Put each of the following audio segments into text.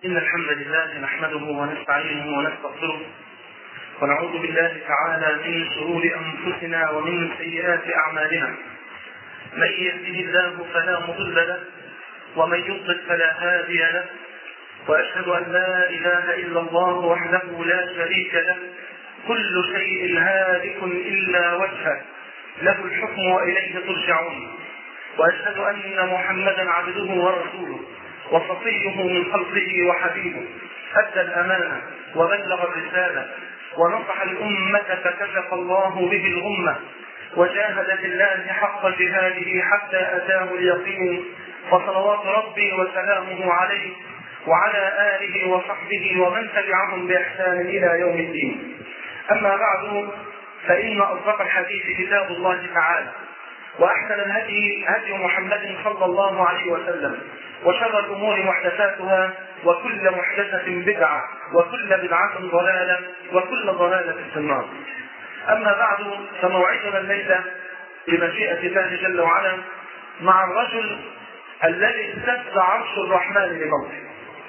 إن الحمد لله نحمده ونستعينه ونستغفره ونعوذ بالله تعالى من شرور أنفسنا ومن سيئات أعمالنا. من يهده الله فلا مضل له ومن يضلل فلا هادي له، وأشهد أن لا إله إلا الله وحده لا شريك له، كل شيء هالك إلا وجهه، له الحكم وإليه ترجعون. وأشهد أن محمدا عبده ورسوله وصفيه من خلقه وحبيبه، أدى الأمانة وبلغ الرسالة ونصح الأمة فكشف الله به الأمة، وجاهد في الله حق جهاده حتى أتاه اليقين، فصلوات ربي وسلامه عليه وعلى آله وصحبه ومن تبعهم بإحسان إلى يوم الدين. أما بعد، فإن أصدق الحديث كتاب الله تعالى، وأحسن الهدي هدي محمد صلى الله عليه وسلم، وشر الأمور محدثاتها، وكل محدثة بدعة، وكل بدعة ضلالة، وكل ضلالة في النار. أما بعد، فموعدنا الليلة بمشيئة الله جل وعلا مع الرجل الذي اهتز عرش الرحمن لموته،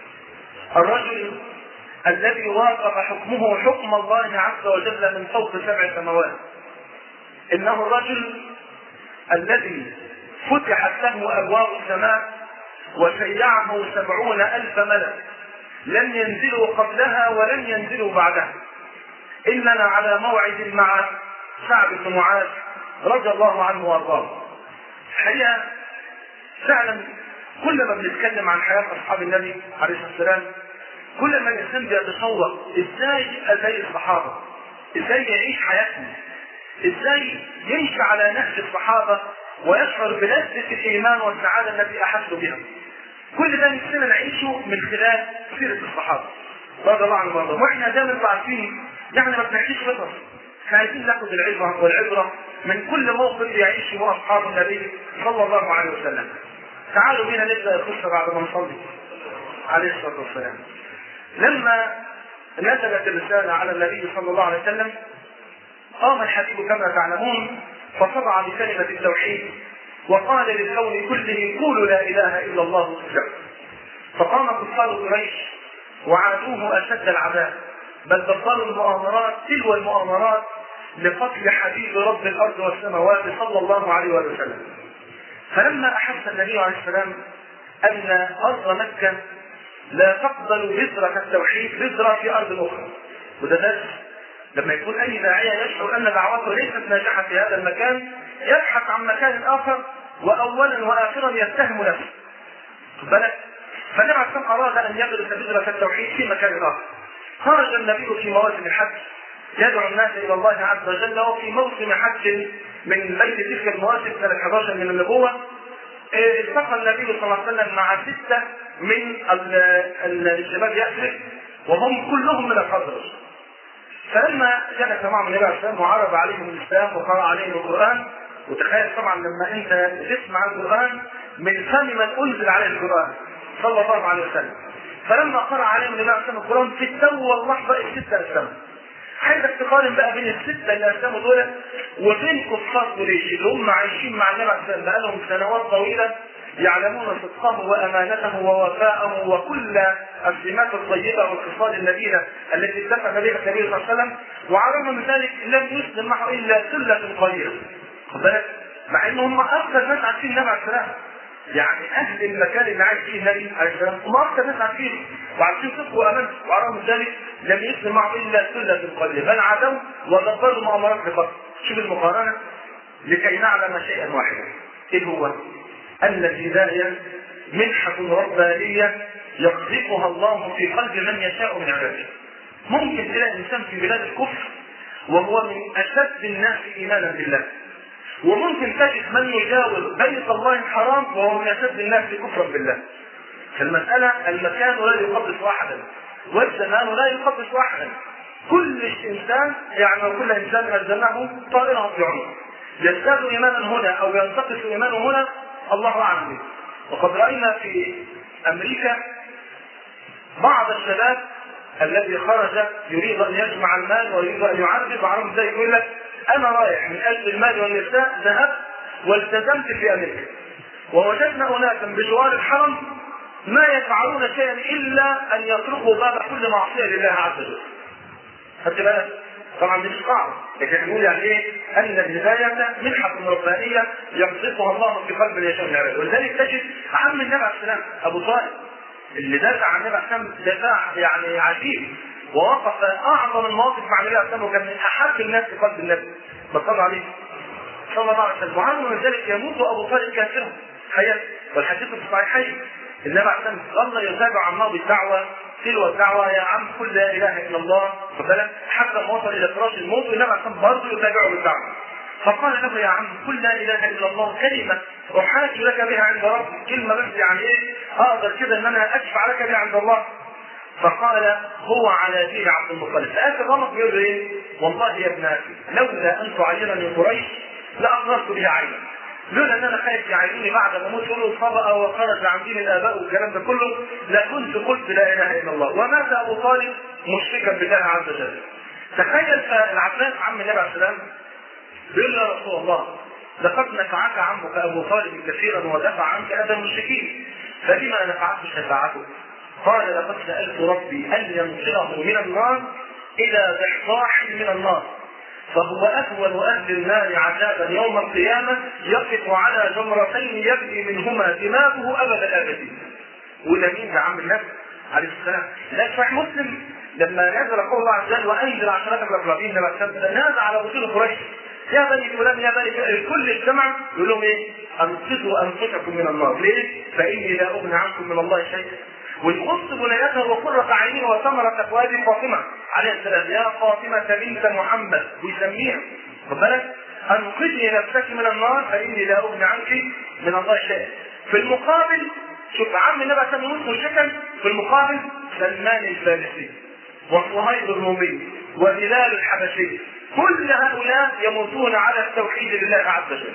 الرجل الذي واقف حكمه حكم الله عز وجل من فوق 7 سماوات. إنه الرجل الذي فتحت له أبواب السماء وشيعه 70,000 ملك لم ينزلوا قبلها ولم ينزلوا بعدها. إننا على موعد مع سعد بن معاذ رضي الله عنه وارضاه. الحقيقة فعلا كل ما بنتكلم عن حياة أصحاب النبي عليه الصلاة والسلام، كل ما الإنسان بيتصور إزاي زي الصحابة، إزاي يعيش حياتهم، إزاي يمشي على نهج الصحابة ويشعر بلذة الإيمان والسعادة التي أحسوا بها. كل ده نفسنا نعيشه من خلال سيرة الصحابة رضي الله عنهم وارضاهم. واحنا دايما عارفين يعني ما بنحكيش قصص، احنا عايزين ناخد العبرة من كل موقف يعيشه أصحاب النبي صلى الله عليه وسلم. تعالوا بينا نبدأ القصة بعد ما نصلي عليه الصلاة والسلام. لما نزلت الرسالة على النبي صلى الله عليه وسلم، قام الحبيب كما تعلمون فصدع بكلمة التوحيد وقال للكون كله قولوا لا إله إلا الله تفلحوا. فقام كفار قريش وعادوه أشد العذاب، بل بطلوا المؤامرات تلو المؤامرات لقتل حبيب رب الأرض والسماوات صلى الله عليه وسلم. فلما أحس النبي عليه السلام أن أرض مكة لا تقبل بذرة التوحيد بذرة في أرض أخرى، وده درس لما يكون أي داعية يشعر أن دعوته ليست ناجحة في هذا المكان يبحث عن مكان آخر، وأولا وآخرا يتهم نفسه. بالك؟ فالنبي عليه الصلاة والسلام أراد أن يغرس بذرة التوحيد في مكان آخر. خرج النبي في مواسم الحج يدعو الناس إلى الله عز وجل، وفي موسم حج من بين تلك المواسم سنة 11 من النبوة التقى النبي صلى الله عليه وسلم مع 6 من الشباب يأسر، وهم كلهم من الخزرج. فلما جلس معهم النبي عليه السلام وعرض عليهم الإسلام وقرأ عليهم القرآن، وتخيل طبعا لما أنت تسمع القرآن من فم من أنزل عليه القرآن صلى الله عليه وسلم، فلما قرأ عليهم النبي عليه السلام القرآن في التو اللحظة 6 أسلموا. عايزك تقارن بقى بين 6 اللي أسلموا دول وبين كفار قريش اللي هم عايشين مع النبي عليه السلام بقالهم سنوات طويلة، يعلمون صدقه وأمانته ووفاءه وكل السمات الطيبة والخصال النبيلة التي اتفق بها النبي صلى الله عليه وسلم، وعلى من ذلك لم يسلم معه إلا ثلة قليلة. مع أنهم أكثر ناس عارفين النبي عليه السلام، يعني أهل المكان اللي عايش فيه النبي عليه السلام هم أكثر ناس عارفين وعارفين صدقه وأمانته، وعلى من ذلك لم يسلم معه إلا ثلة قليلة، بل عادوا ودبروا مؤامرات بفضل. شوف المقارنة لكي نعلم شيئا واحدا، إيه هو؟ أن الهداية منحة ربانية يقذفها الله في قلب من يشاء من عباده. ممكن تلاقي إنسان في بلاد الكفر وهو من أشد الناس إيمانا بالله، وممكن تجد من يجاور بيت الله الحرام وهو من أشد الناس كفرا بالله. فالمسألة المكان لا يقدس أحدا والزمان لا يقدس أحدا. كل إنسان يعني كل إنسان ألزمه طائره في عنقه، يزداد إيمانا هنا أو ينتقص إيمانه هنا، الله أعلم به. وقد رأينا في أمريكا بعض الشباب الذي خرج يريد أن يجمع المال ويريد أن يعرض، وعرض ذلك يقول لك أنا رايح من أجل المال والنساء ذهبت والتزمت في أمريكا، ووجدنا أناسا بجوار الحرم ما يفعلون شيئا الا ان يطرقوا باب كل معصيه لله عز وجل. خدت بالك؟ طبعا دي مش قاعده، لكن نقول يعني ايه؟ ان الهدايه منحه ربانيه يقذفها الله في قلب يشاء من عباده، ولذلك تجد عم النبي عليه السلام ابو طالب اللي دافع عن النبي عليه السلام دفاع يعني عجيب، ووقف اعظم المواقف مع النبي عليه السلام، وكان من احب الناس في قلب النبي صلى عليه صلى الله عليه وسلم. وعنه من ذلك يموت ابو طالب كافرا حيا، والحديث في الصحيحين النبي عليه السلام ظل يتابع عمه بالدعوه تلو الدعوه يا عم قل لا اله الا الله، حتى ما وصل الى فراش الموت والنبي عليه السلام برضه يتابعه بالدعوه. فقال له يا عم قل لا اله الا الله كلمه احاج لك بها عند ربك، كلمه بس يعني ايه اقدر كده ان انا اشفع لك بها عند الله. فقال هو على دين عبد المطلب. فآخر رمق بيقول له ايه؟ والله يا ابن اخي لولا ان تعيرني قريش لاقررت بها عينا، لولا ان انا خايف يعينوني بعد ما اموت يقولوا صبأ وخرج عن دين الاباء والكلام ده كله لكنت قلت لا اله الا الله. ومات ابو طالب مشركا بالله عز وجل. تخيل العباس عم النبي عليه السلام بيقول له يا رسول الله لقد نفعك عمك ابو طالب كثيرا ودفع عنك اذى المشركين، فلما نفعته شفاعته؟ قال لقد سالت ربي ان ينقذه من النار الى ضحضاح من النار، فهو اهون اهل النار عذابا يوم القيامه يقف على جمرتين يبني منهما دماغه ابد الابدين. وده مين ده عم النبي عليه السلام؟ لا صحيح مسلم لما نزل قول الله عز وجل وانزل عشرتك الاقربين نادى على وصول قريش يا بني فلان يا بني الكل اجتمع يقول لهم ايه؟ انقذوا انفسكم من النار، ليه؟ فاني لا اغني عنكم من الله شيئا. ويخص بنيته وقرة عينه وثمرة فؤاد فاطمة عليه السلام يا فاطمة بنت محمد ويسميها خد بالك انقذي نفسك من النار فاني لا اغني عنك من الله شيئا. في المقابل شوف عم النبي كان يموت مشركا، في المقابل سلمان الفارسي وصهيب الرومي وبلال الحبشي كل هؤلاء يموتون على التوحيد لله عز وجل.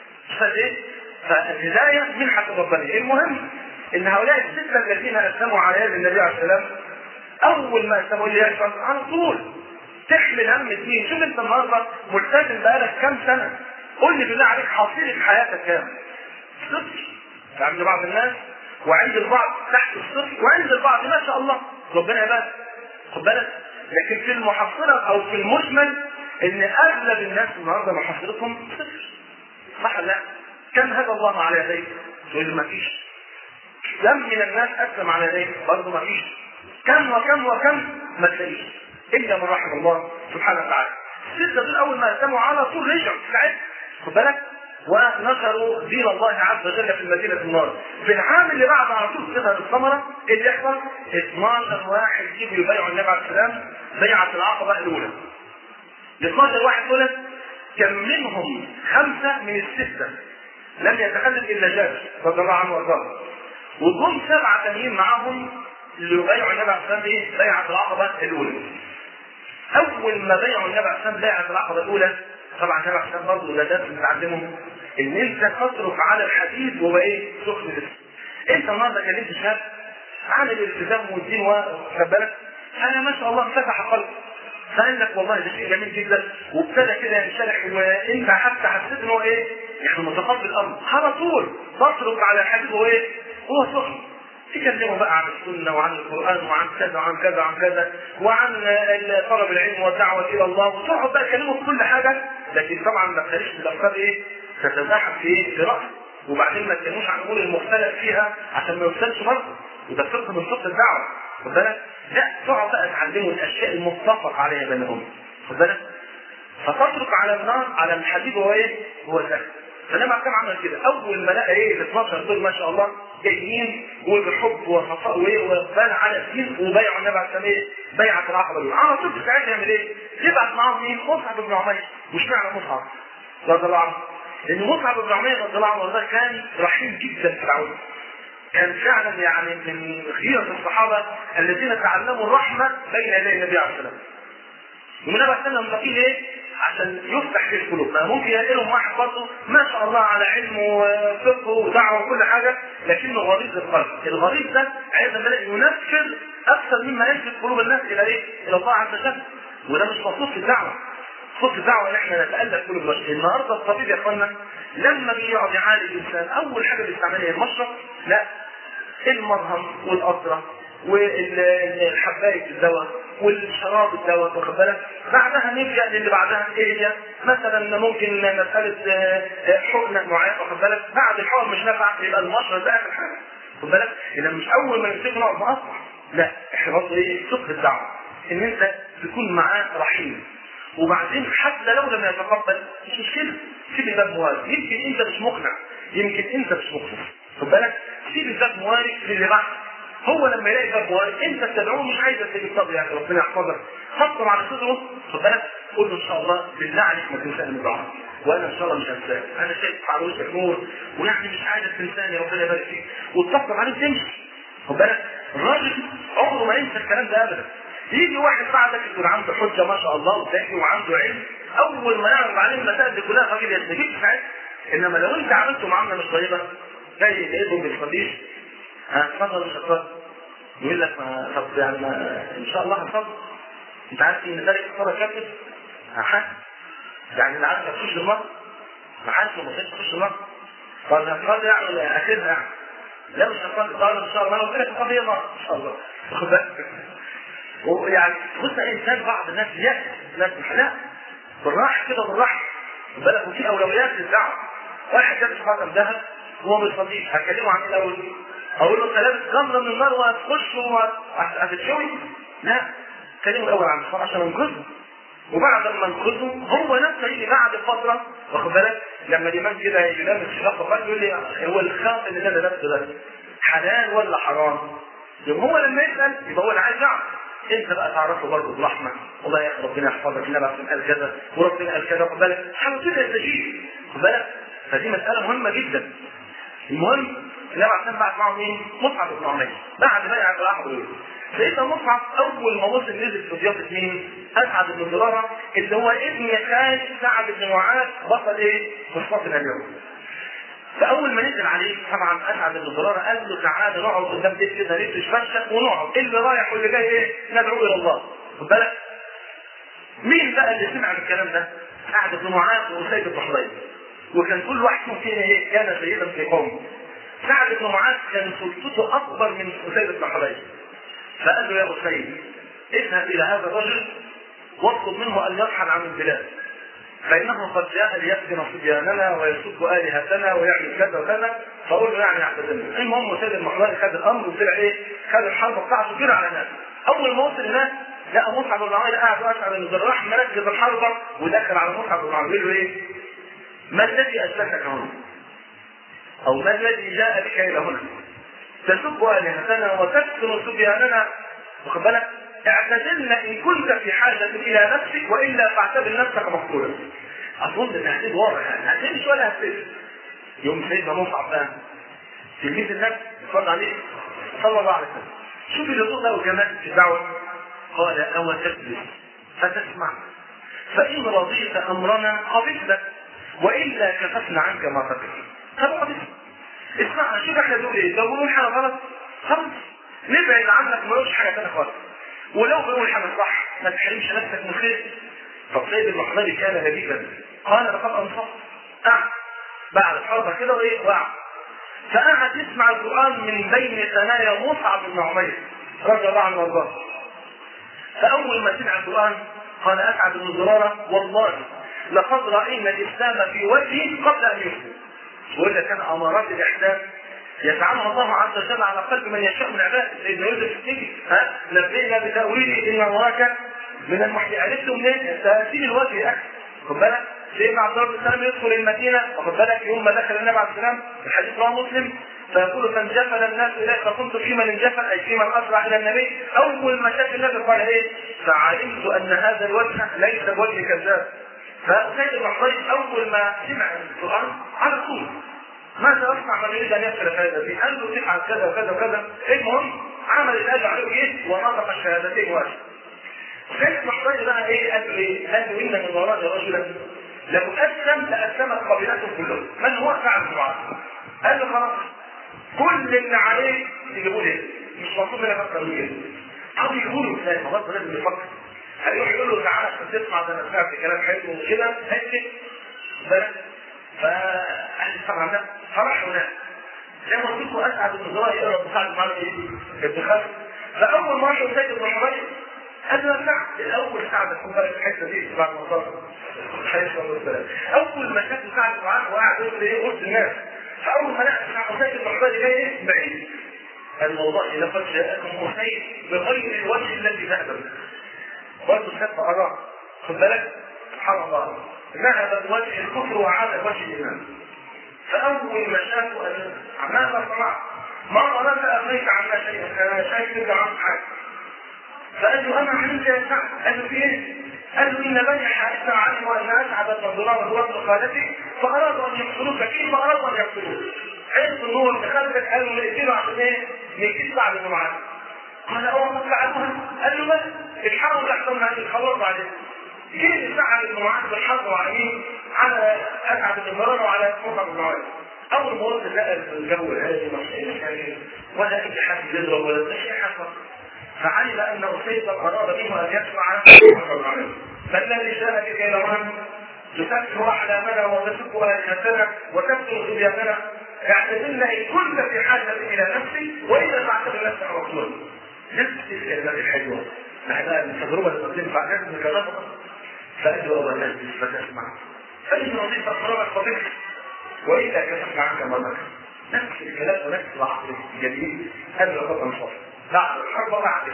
فالهداية منحة ربانية. المهم ان هؤلاء الستة الذين اسلموا على يد النبي عليه السلام اول ما اسلموا اللي يحصل على طول تحمل هم الدين. شوف انت النهارده ملتزم بقالك كام سنة، قول لي بالله عليك حصيلة حياتك كام؟ صفر عند بعض الناس، وعند البعض تحت الصفر، وعند البعض ما شاء الله ربنا يبارك خد بالك. لكن في المحصلة او في المجمل ان اغلب الناس النهارده محصلتهم صفر. صح لا؟ كم هدى الله على يديك؟ تقول ما فيش. كم من الناس اسلم على يديك؟ برضه ما فيش. كم وكم وكم ما تلاقيش الا من رحم الله سبحانه وتعالى. الستة دول اول ما اسلموا على طول رجعوا ساعتها خد بالك ونشروا دين الله عز وجل في المدينة النار. في العام اللي بعد على طول تظهر الثمرة اللي يحصل 12 واحد يجيبوا يبايعوا النبي عليه السلام بيعة العقبة الأولى. ال 12 واحد دول كان منهم 5 من الستة لم يتخلف إلا جابر رضي الله عنه وارضاه، وجم 7 تانيين معاهم اللي يبايعوا النبي عليه السلام ايه؟ بيعة العقبة الأولى. أول ما بايعوا النبي عليه السلام بيعة العقبة الأولى طبعا النبي عليه السلام برضه ولادات بتعلمهم ان انت تصرف على الحديث وهو ايه؟ سخن لسه. انت النهارده كلمت شاب عن الالتزام والدين واخد بالك انا ما شاء الله انفتح قلبي فقال لك والله ده شيء جميل جدا وابتدى كده ينشرح وانت حتى حسيت ان هو ايه؟ يعني متقبل الامر على طول تصرف على الحديث وهو ايه؟ هو سخن. تكلموا بقى عن السنة وعن القرآن وعن كذا وعن كذا وعن كذا وعن طلب العلم والدعوة إلى الله وتقعد بقى تكلموا في كل حاجة، لكن طبعا ما تخليش الأفكار إيه؟ تتزاحم في رأس، وبعدين ما تكلموش عن الأمور المختلف فيها عشان ما يوصلش برضه وده فقه من فقه الدعوة خد بالك؟ لا تقعد بقى تعلموا الأشياء المتفق عليها بينهم خد بالك؟ فتترك على النار على الحديد هو إيه؟ هو ده. فلما كان عمل كده اول ما لقى ايه ال 12 دول ما شاء الله جايين وبحب وخفاء واقبال على الدين وبايعوا النبي عليه السلام بيعه العقبه دول على طول ساعتها يعمل ايه؟ يبعت معاهم مين؟ مصعب بن عمير. وش معنى مصعب؟ رضي الله عنه. لان مصعب بن عمير رضي الله عنه كان رحيم جدا في العون. كان فعلا يعني من خيرة الصحابه الذين تعلموا الرحمه بين يدي النبي عليه السلام. ومن النبي عليه السلام لقيه ايه؟ عشان يفتح في القلوب. ممكن يلاقيهم واحد برضه ما شاء الله على علم وفقه ودعوه وكل حاجه لكنه غليظ القلب. الغليظ ده عايز ينفذ اكثر مما ينفذ قلوب الناس الى ايه؟ الى الله عز وجل. وده مش مطلوب في الدعوه. مطلوب في الدعوه ان احنا نتالف قلوب البشر. النهارده الطبيب يا اخوانا لما بيقعد يعالج الانسان اول حاجه بيستعملها المشرط لا المرهم والقطره والحبايه الدواء والشراب الدواء، واخد بالك؟ بعدها نلجا للي بعدها ايه هي؟ مثلا ممكن مساله حقنه معينه، واخد بالك؟ بعد الحقن مش نافع يبقى المشرب ده اخر حاجه، واخد بالك؟ اذا مش اول ما يمسكه نقعد نقطع، لا احنا برضه ايه؟ فقه الدعوه ان انت تكون معاه رحيم. وبعدين حتى لو لم يتقبل مش مشكله، سيب الباب موارد، يمكن انت مش مقنع، يمكن انت مش مقنع، خد بالك؟ سيب الباب موارد للي بعد. هو لما يلاقي باب موارد انت تدعوه مش عايز تجيب صبر، يعني ربنا يحفظك، حطه على صدره، خد بالك؟ قول له ان شاء الله بالله عليك ما تنساني من دعائك، وانا ان شاء الله مش هنساك، انا شايف على وشك نور ويعني مش عايزك تنساني، ربنا يبارك فيك، وتطبطب عليه تمشي، خد بالك؟ الراجل عمره ما ينسى الكلام ده ابدا. يجي واحد بعدك يكون عنده حجه ما شاء الله وذكي وعنده علم، اول ما يعرض عليه المسائل دي كلها الراجل يستجيب ساعتها. انما لو انت عملته معامله مش طيبه، جاي لقيته بالصديق، اتفضل مش هتفضل، يقول لك ما طب يعني ما ان شاء الله هتفضل، انت عارف ان ذلك الصلاه كافر؟ يعني اللي عارف تخش النار؟ ما حدش ما تخش النار. طب هتفضل يعني ولا اخرها يعني؟ لا مش هتفضل، طبعا ان شاء الله لو كده القضيه نار ان شاء الله، واخد بالك؟ ويعني بص انسان بعض الناس يأس، ناس لا بالراحه كده بالراحه، بالك؟ وفي اولويات للدعوه. واحد جاب خاتم ذهب وهو ما بيصليش، هكلمه عن ايه الاول؟ اقول له انت لابس جمره من النار وهتخش وهتتشوي؟ لا، كلمه الاول عن الصلاه عشان انقذه، وبعد ما انقذه هو نفسه يجي بعد فتره، واخد بالك؟ لما الامام كده يلامس شخص يقول لي هو الخاتم اللي انا لابسه ده حلال ولا حرام؟ يبقى هو لما يسال يبقى هو اللي عايز يعرف. انت بقى تعرفه برضه برحمه، والله يا اخي ربنا يحفظك، النبي قال كذا وربنا قال كذا، خد بالك؟ حاول كده يستجيب، خد بالك؟ فدي مساله مهمه جدا. المهم النبي عليه بعت معه مين؟ مصعب بن عمير، بعد بيع العقد. سيدنا مصعب اول ما وصل نزل في ضيافه مين؟ اسعد بن زراره اللي هو ابن خال سعد بن معاذ بطل ايه؟ مصطفى اليوم. فاول ما نزل عليه طبعا اسعد بن زراره قال له تعالى نقعد قدام بيت كده نتفشى ونقعد، اللي رايح واللي جاي ايه؟ ندعو الى الله، خد بالك؟ مين بقى اللي سمع الكلام ده؟ سعد بن معاذ وسيد بن حضير، وكان كل واحد فيهم ايه؟ كان سيدا في قومه. سعد بن معاذ كان سلطته اكبر من اسيد بن حضير، فقال له يا اسيد اذهب الى هذا الرجل واطلب منه ان يرحل عن البلاد، فانه قد جاء ليفتن صبياننا ويسب الهتنا ويعمل كذا وكذا، فقول له يعني اعتذرنا. المهم اسيد بن حضير خد الامر وطلع ايه؟ خد الحرب بتاعته كده على الناس. اول ما وصل الناس لقى مصعب بن عمير قاعد واسعد بن زراره راح مركز الحربه ودخل على مصعب بن عمير له ايه؟ ما الذي اسلكك هنا؟ او ما الذي جاء بك الى هنا؟ تسب الهتنا وتكثر صبياننا، واخد بالك؟ اعتزلنا ان كنت في حاجه الى نفسك والا فاعتبر نفسك مقتولا. اظن التهديد واضح، يعني هتمشي ولا هتمشي؟ يوم سيدنا مصعب بقى تلميذ النبي صلى عليه صلى الله عليه وسلم، شوف الرسول له كمان في الدعوه، قال او تجلس فتسمع فان رضيت امرنا قبلنا والا كففنا عنك ما تكره. طب اسمع، شوف احنا بنقول ايه؟ لو بنقول حاجه غلط خلاص نبعد عنك ما نقولش حاجه ثانيه خالص، ولو بنقول حاجه صح ما تحرمش نفسك من خير. فسيد بن حضير كان لبيبا، قال لقد انصفت، قعد بعد الحرب كده وايه؟ وقع، فقعد يسمع القران من بين ثنايا مصعب بن عمير رضي الله عنه وارضاه. فاول ما سمع القران قال اسعد بن زراره والله لقد راينا الاسلام في وجهه قبل ان يسلم. يقول لك كان امارات الاحسان يجعلها الله عز وجل على قلب من يشاء من عباده. سيدنا يوسف السجن نبئنا بتاويله ان وراك من المحيي، عرفت منين؟ تاثير الوجه يا اخي، خد بالك؟ سيدنا عبد الله بن سلام يدخل المدينه، واخد بالك؟ يوم ما دخل النبي عليه السلام الحديث رواه مسلم، فيقول فانجفل الناس اليه فكنت في من انجفل اي في من اسرع الى النبي. اول ما شاف النبي قال ايه؟ فعلمت ان هذا الوجه ليس بوجه كذاب. فسيد بن حضير اول ما سمع القران على طول ماذا يصنع من يريد ان يفعل هذا فيه؟ قال له تفعل كذا وكذا وكذا. المهم عمل الاجر عليه ايه؟ ونطق الشهادتين واحد. سيد بن حضير بقى ايه؟ قال له ايه؟ قال له ان من وراء رجلا لو اسلم لاسلمت قبيلته كلهم، من هو سعد بن معاذ. قال له خلاص كل اللي عليه يجيبوا لي، مش مطلوب منك اكتر من كده. او يجيبوا له ازاي؟ ما هو لازم يفكر. هيروح يقول له تعالى عشان تسمع ده انا سمعت كلام حلو وكده هيك بالك. فقال طبعا ده فرح هناك زي ما قلت لكم اسعد النظراء يقرا مساعد معنا ايه؟ ابن خالد. فاول ما راح سيد بن حضير قال له سعد الاول سعد خد بالك الحته دي بعد ما صار اول ما شاف سعد معاه وقاعد يقول ايه وسط الناس، فاول ما لقى سيد بن حضير جاي ايه؟ بعيد. قال والله لقد جاءكم حسين بغير الوجه الذي ذهب برضه شاف اراه خد بالك سبحان الله ذهب بوجه الكفر وعاد بوجه الايمان. فاول ما شافوا قال ماذا صنعت؟ ما ظننت ابنيت عنا شيئا انا شايف انت عن حاجه. فقال له انا عندي يا سعد. قال له في ايه؟ قال له ان بني حارثه علموا ان اسعد بن ضرار هو ابن خالتي فارادوا ان يقتلوك كيف ارادوا ان يقتلوك؟ عرفوا ان هو ابن خالتك قالوا نقتله عشان ايه؟ نجيب سعد بن معاذ. قال اول ما فعلوها قال له بس الحرب احسن ما يخلصوا عليه. جه سعد بن معاذ بالحرب على على اسعد بن ضرار وعلى مصعب بن عمير. اول ما وصل لقى الجو الهادي ولا اي حد يضرب ولا شيء حصل. فعلم ان اسيد اراد منه ان يدفع فالذي شاء بك الى من تسكر احلامنا وتسب الهتنا وتكثر صبياننا اعتزلنا ان كنت في حاجه الى نفسي واذا تعتبر نفسك مقتولا. نفس الكلمات الحلوه معناها التجربه اللي تنفع ناس بكلامها. فقال له الناس فتسمع فان نصيب اقرارك فضلك واذا كشفنا عنك مرضك. نفس الكلام ونفس العقل الجديد هذا الخطا الصف بعد الحرب بعد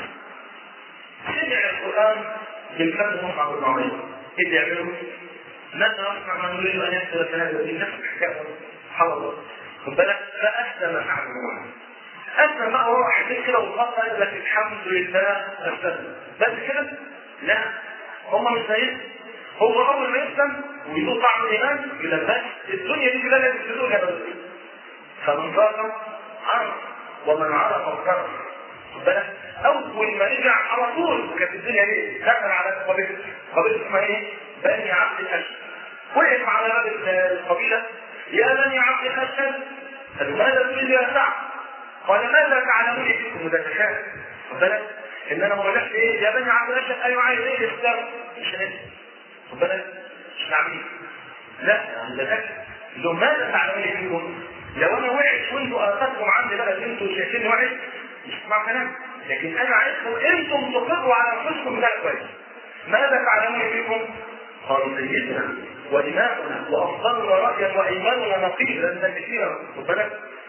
سمع القران بالفم مصعب بن عمير. ايه يعملوا؟ ماذا يصنع من يريد ان يدخل في هذا الدين؟ نفس الحكايه حرب خد بالك. فاسلم سعد بن معاذ. اسلم بقى وراح يحكي كده وخطا قال لك الحمد لله اسلم. بس كده؟ لا هم مش زينا. هو اول ما يسلم ويدوق طعم الايمان يقول بس الدنيا دي كلها لازم تدوقها بس. فمن ذاق عرف ومن عرف افترض خد بالك. اول ما رجع على طول كانت الدنيا دي دخل على قبيله اسمها ايه؟ بني عبد الاشهر. وقف على باب القبيله يا بني عبد الاشهر قالوا ماذا تريد يا سعد؟ قال ماذا تعلمون فيكم؟ وده تخاف خد بالك ان انا ما بقولكش ايه يا بني عبد الاشهر ايوه عايز ايه الاسلام مش هنسى خد بالك مش نعمين لا ده ذكي. لو ماذا تعلمون فيكم؟ لو انا وحش وانتوا اخذتم عندي بقى انتوا شايفين وحش مش اسمع كلام، لكن انا عايزكم انتم تقروا على انفسكم ده كويس. ماذا تعلمون فيكم؟ قالوا سيدنا وإمامنا وأفضلنا رأيا وإيماننا نقيب لأن كثيرا خد بالك.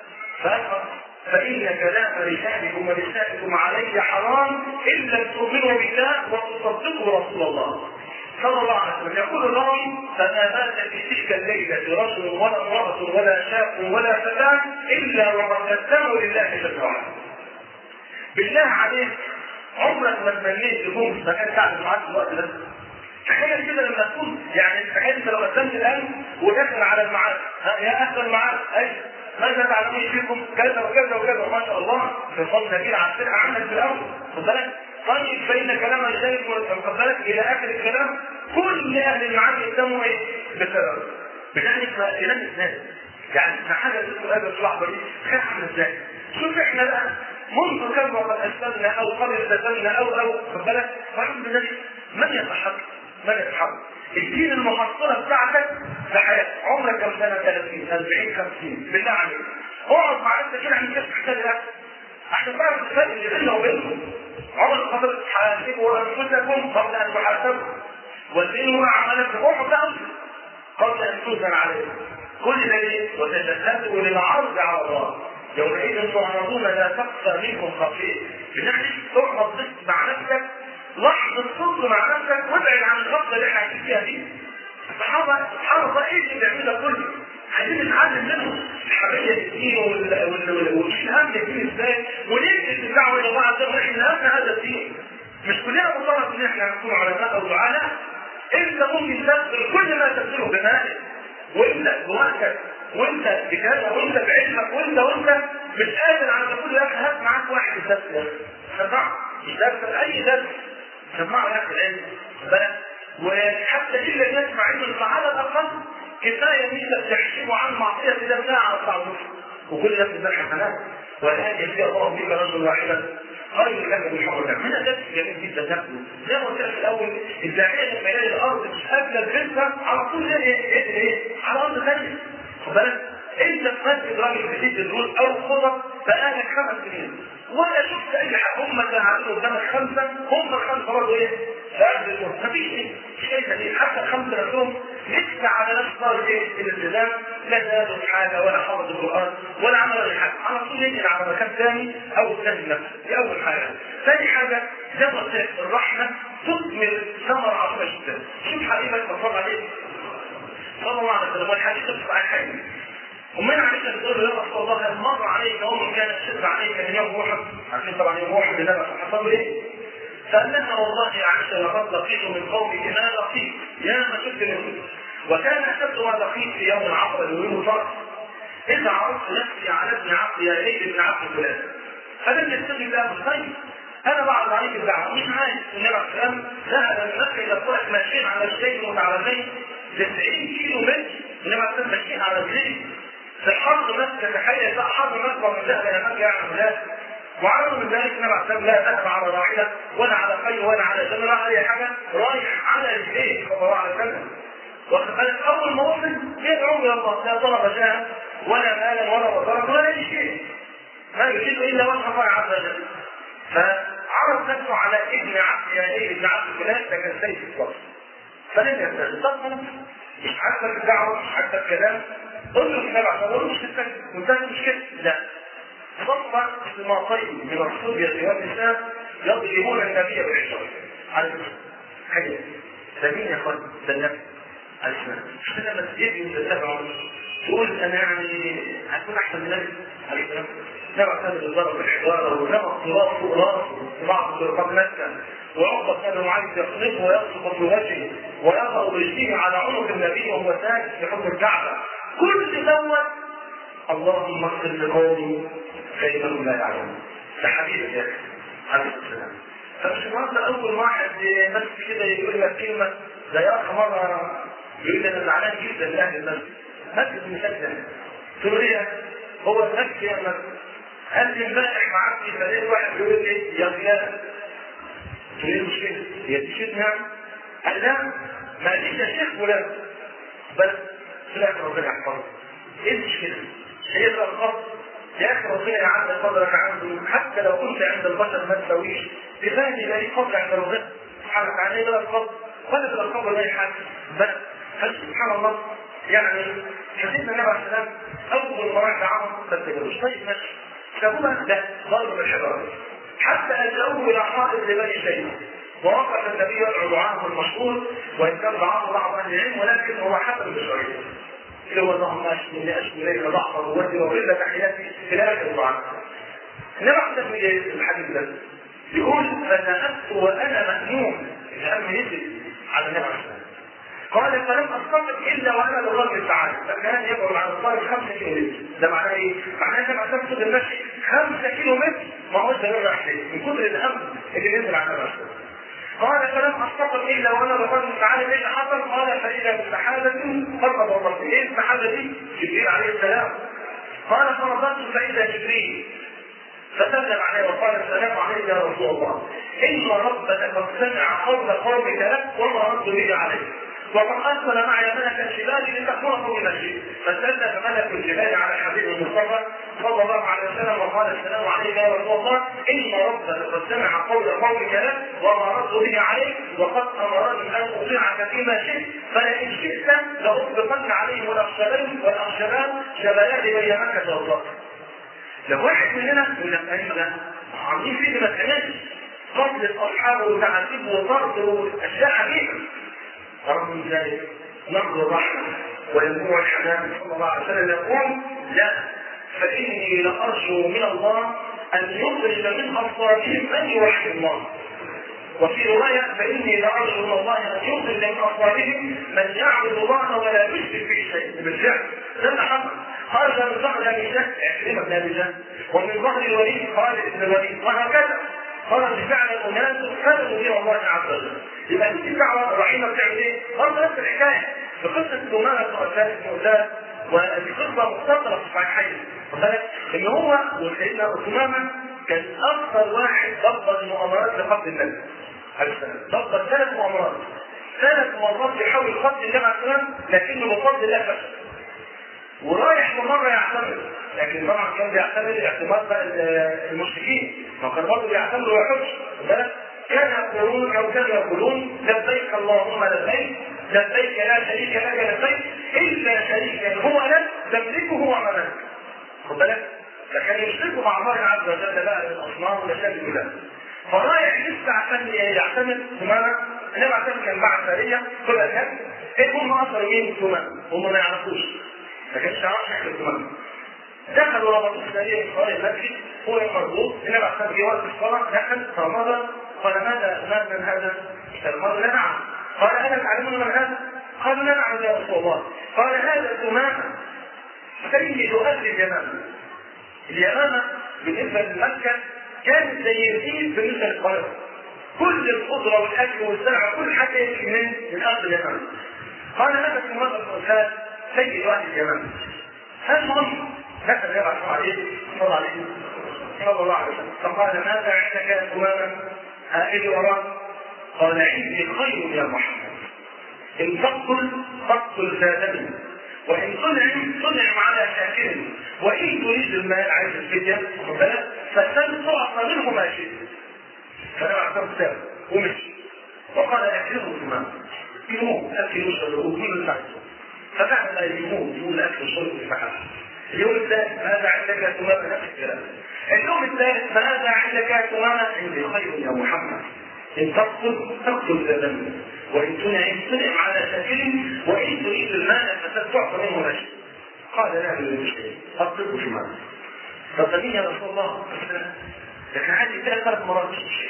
فإن كلام رسالكم ورسالكم علي حرام إلا تؤمنوا بالله وتصدقوا رسول الله صلى الله عليه وسلم. يقول الراوي فما مات في تلك الليلة رجل ولا امرأة ولا شاب ولا فتاة إلا وقد قدموا لله جل وعلا. بالله عليك عمرك ما تمنيت تكون في مكان سعد بن معاذ في الوقت ده؟ تخيل كده لما تكون يعني تخيل انت لو قدمت الان وداخل على المعاد يا اهل المعاد اي ماذا تعلمون فيكم كذا وكذا وكذا ما شاء الله في فضل نبيل على السرعه عنك في الاول خد بالك. طيب فان كلام الشيخ خد بالك الى اخر الكلام كل اهل المعاد يهتموا ايه؟ بسبب بذلك كلام الناس يعني حاجه تقول هذا اللحظه دي خاف من ازاي؟ شوف احنا بقى منذ كم وقد اسلمنا او قبل اسلمنا او خد بالك فالحمد لله من يتحرك من يتحرك الدين المحصله بتاعتك في حياتك عمرك كم سنه 30 40 50 بالله عليك اقعد مع نفسك كده عشان تحتاج لك عشان تعرف الفرق اللي بيننا وبينهم. عمر خاطر تحاسبوا انفسكم قبل ان تحاسبوا وزنوا اعمالكم اقعد قبل ان توزن عليكم كل ذلك وتجهزوا للعرض على الله يومئذ تعرضون لا تخفى منكم خافيه. بنحن تقعد بس مع نفسك لحظه صدق مع نفسك وابعد عن الغفله اللي احنا عايشين فيها دي. الصحابه ايه اللي بيعملوا كله؟ عايزين نتعلم منهم الحريه للدين والهم للدين ازاي وننقل الدعوه الى الله عز وجل. احنا نفهم هذا الدين مش كلنا مطالب ان احنا نكون علماء او دعاء. انت ممكن تبذل كل ما تبذله بمالك وانت بوقتك وانت بكذا وانت بعلمك وانت مش قادر على كل ده. هات معاك واحد درس سمع مش درس اي درس سمعه لك العلم بالك وحتى الا يسمع علم على الاقل كفايه ان انت تحسبه عن معصيه ده ساعه او ساعه وكل ده في ذلك حسنات والان يهدي الله بك رجل واحدا خير لك من حمر النعم. هنا درس جميل جدا تاخده زي ما قلت لك في الاول الداعيه لما يلاقي الارض مش قابله الفرصه على طول ايه على ارض ثانيه خد بالك انت في مسجد راجل بتدي دروس او خطب بقالك 5 سنين ولا شفت اي حاجه، هم كانوا عاملين قدامك 5 هم ال5 برضه ايه؟ مفيش شيء جديد، حتى ال5 نفسهم لسه على نفس طريقه ايه؟ الالتزام، لا زادوا حاجه ولا حفظوا القران ولا عملوا اي حاجه، على طول ينقل على مكان ثاني او الثاني نفسه، دي اول حاجه. ثاني حاجه زي ما قلت لك الرحمه تثمر ثمره عظيمه جدا. شوف حبيبك صلى عليه صلى الله عليه وسلم والحديث الصحيح ومن عائشة تقول له يا رسول الله هل مر عليك يوم كان الشد عليك من يوم احد؟ عارفين طبعا يوم احد ده حصل ايه؟ فقالنا والله يا عائشة لقد لقيت من قومك ما لقيت يا ما شفت منه، وكان اشد ما لقيت في يوم العصر يوم فرق اذا عرضت نفسي على ابن عبد يا ليل ابن عبد فلان فلم يستجب له الخير. انا بعرض عليك الدعوه مش عايز. النبي عليه السلام ذهب من مكه الى الطائف ماشيين على رجلين متعرضين 90 كيلو متر. النبي عليه السلام ماشيين على رجلين في حرب مكه، تخيل بقى حرب مكه ومن ذهب الى مكه يعني بلاد. وعرض من ذلك النبي عليه السلام لا ذهب على راحله ولا على خيل ولا على جمل ولا على اي حاجه، رايح على رجليه صلى الله عليه وسلم. وقال اول ما وصل يدعو الى الله لا ضرب شاة ولا مالا ولا وزارا ولا اي شيء، ما يريد الا وجه الله عز وجل. فعرض نفسه على ابن عبد يا ابن عبد فلان فكان سيف الصبر فلم يستجب. طب مش عاجبك الدعوه مش عاجبك الكلام قل له النبي عشان اقول مش تستجب وانتهت المشكله. لا صفا سماطين من الصبيه والنساء يضربون النبي بالحجاره على حاجه سمين يا اخوان ده النبي عليه السلام. مش كده لما تجيبي وتتبعه تقول انا يعني هكون احسن من النبي عليه السلام. نبع كان الضرب بالحجاره ونبع اضطراب فوق راسه وبعض ضربات مكه وعقبه كان عايز يخنقه ويسقط في وجهه ويضع برجله على عنق النبي وهو ساجد في حضن الكعبه. كل دوت اللهم اغفر لقومي فانهم لا يعلمون. ده حبيبك يا اخي عليه السلام. فمش النهارده اول واحد بس كده يقول لك كلمه زي اخ مره يقول لي انا زعلان جدا لاهل المسجد. مسجد مسجد تقول ايه؟ هو المسجد يا مسجد. قال لي امبارح معدي فلقيت واحد بيقول لي يا فلان. قلت له ايه المشكله؟ هي دي شيء نعم؟ قال لا ما قاليش يا شيخ فلان بس طلعت ربنا يحفظه. ايه المشكله؟ هي ده الخط يا اخي ربنا يعدل قدرك عنده حتى لو كنت عند البشر ما تسويش بفادي لا قدر عند ربنا سبحانه وتعالى. ايه ده الخط؟ ولا ده الخبر لا يحد بس سبحان الله. يعني حديثنا النبي عليه السلام اول ما راح دعاهم ما تجوش طيب ماشي سابوها لا ضرب بالحجاره حتى ادعوه الى حائط لبني شيء ووقف النبي يدعو دعاءه المشهور وان كان دعاءه بعض اهل العلم ولكن هو حسب الشرعيه اللي هو اللهم اشفني اشفي اليك ضعف قوتي وقله تحياتي الى اخر الدعاء. النبي عليه السلام في الحديث ده يقول فذهبت وانا مأمون الهم نزل على النبي عليه السلام قال فلم استطع الا وانا للرجل تعالى فكان يبعد عن الطريق 5 كيلو متر. ده معناه ايه؟ معناه ان عشان تاخد المشي 5 كيلو متر ما هوش ده يرجع عليه من كتر الهم اللي نزل على النبي. قال فلم استطع الا وانا للرجل تعالى ايه اللي حصل؟ قال فاذا بسحابه فرقد الله. ايه السحابه دي؟ جبريل عليه السلام. قال فرضت فاذا جبريل فسلم عليه وقال السلام عليك يا رسول الله ان ربك قد سمع قول قومك لك وما رد به عليك وقد ارسل معي ملك الجبال لتامره بمشي فسلم ملك الجبال على الحبيب المصطفى صلى الله عليه وسلم وقال السلام عليك يا رسول الله ان ربك قد سمع قول قومك لك وما رد به عليك وقد امرني ان اطيعك فيما شئت فلئن شئت لاطلقن عليهم والاخشبان شبابات بين مكه والطائف. لو واحد مننا يقول لك ايوه عاملين فيه ما كانش قتل الاصحاب وتعذيب وضرب واشياء عجيبه. رغم من ذلك نقل الرحمه وينبوع الحنان صلى الله عليه وسلم يقول لا فاني لارجو من الله ان يخرج من اصواتهم من يوحد الله. وفي روايه فاني لارجو من الله ان يخرج من اصواتهم من يعبد الله ولا يشرك به شيء. بالفعل ده اللي حصل. خرج من ظهر ابي جهل عكرمه بن ابي جهل ومن ظهر الوليد خالد بن الوليد وهكذا خرج فعلا اناس كانوا الى الله عز وجل. يبقى دي الدعوه الرحيمه بتعمل ايه؟ برضه نفس الحكايه في قصه ثمامه واساد بن اساد ودي قصه مختصره في الصحيحين. وذلك ان هو وسيدنا ثمامه كان اكثر واحد ضبط المؤامرات لقتل النبي عليه السلام. ضبط 3 مؤامرات 3 مرات يحاول قتل النبي عليه السلام لكنه بفضل الله فشل. ورايح مرة يعتمر، لكن طبعا كان بيعتمر اعتماد بقى المشركين، فكان برضه بيعتمر ويحج بالك. كان يقولون لبيك اللهم لبيك، لبيك لا شريك لك لبيك الا شريكا هو لك تملكه وما ملك. خد بالك؟ فكان يشركوا مع الله عز وجل بقى بالاصنام والاشياء كلها. فرايح لسه عشان يعتمد ثمامه، انما اعتمد كان بعد سريه كل الناس ايه هم اصلا مين ثمامه؟ هم ما يعرفوش، ما كانش يعرف شكل ثمامه. دخلوا ربطوا السريه في صلاه المسجد، هو مربوط، انما اعتمد جوال في الصلاه، دخل فمضى قال ماذا من هذا؟ قال لا نعم. قال الا تعلمون من هذا؟ قالوا لا نعلم يا رسول الله. قال هذا ثمامه سيد اهل اليمامه. اليمامه بالنسبه لمكه كانت زي الريف بالنسبه للقاهره. كل الخضره والاكل والزرع كل حاجه يجي من ارض اليمامه. قال هذا ثمامه الانسان سيد اهل اليمامه. المهم دخل النبي صلى الله عليه وسلم فقال ماذا عندك يا ثمامه؟ اللي وراك؟ قال عندي خير يا محمد، ان تقتل ذاتني، وان تنعم على شاكر، وان تريد المال عايز الفديه فسل تعطى منه ما شئت. فانا اعترف سابه ومشي وقال اكلمه ثمامه، يموت اكل وشرب وكل اللي عايزه. ففعل يموت يقول اكل وشرب وفحل. اليوم الثالث ماذا عندك يا ثمامه؟ نفس الكلام. اليوم الثالث ماذا عندك يا ثمامه؟ عندي خير يا محمد، ان تقتل ذنبا، وان تنعم على شاكر، وان تريد المال فستعطى منه ما شئت. قال لا بالمشكله اقتله ثمامه. فقال يا رسول الله لكن عندي 3 مرات مش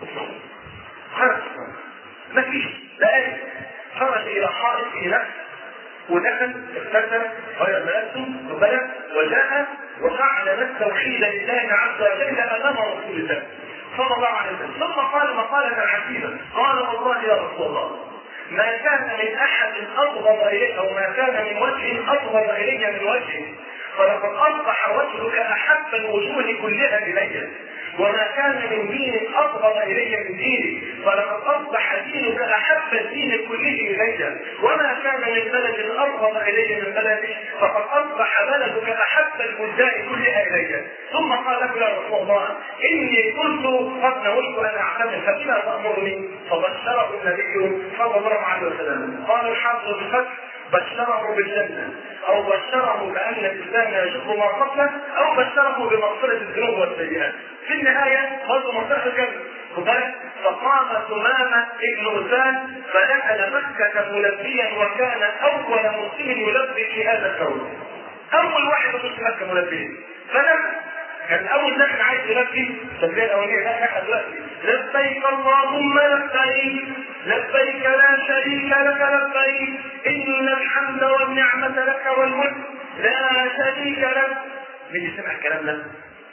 خرج ما فيش بقى. خرج الى حائط في نفس ودخل اغتسل غير ملابسه وجاء وفعل التوحيد لله عز وجل امام رسول الله صلى الله عليه وسلم. ثم قال مقالة عجيبة، قال والله يا رسول الله ما كان من احد ابغض اليك او ما كان من وجه ابغض الي من وجهه، فلقد اصبح وجهك احب الوجوه كلها الي، وما كان من دين ابغض الي من دينك، فلقد اصبح دينك احب الدين كله الي، وما كان من بلد ابغض الي من بلدك، فقد اصبح بلدك احب البلدان كلها الي. ثم قال له يا رسول الله اني كنت قد نويت ان اعتمد فبما تامرني؟ فبشره النبي صلى الله عليه وسلم. قال الحافظ بالفتح بشره بالجنة، او بشره بان الاسلام يجب ما قبله، او بشره بمغفرة الذنوب والسيئات. في النهاية برضه مصلحة الجنة. فقام ثمامة ابن عثمان فدخل مكة ملبيا، وكان اول مسلم يلبي في هذا الكون. اول واحد يخش مكة ملبيا، كان اول داخل عايز يلبي التلبيه الاوليه، دخل دلوقتي لبيك اللهم لبيك، لبيك لا شريك لك لبيك، ان الحمد والنعمه لك والملك لا شريك لك. مين يسمع الكلام ده؟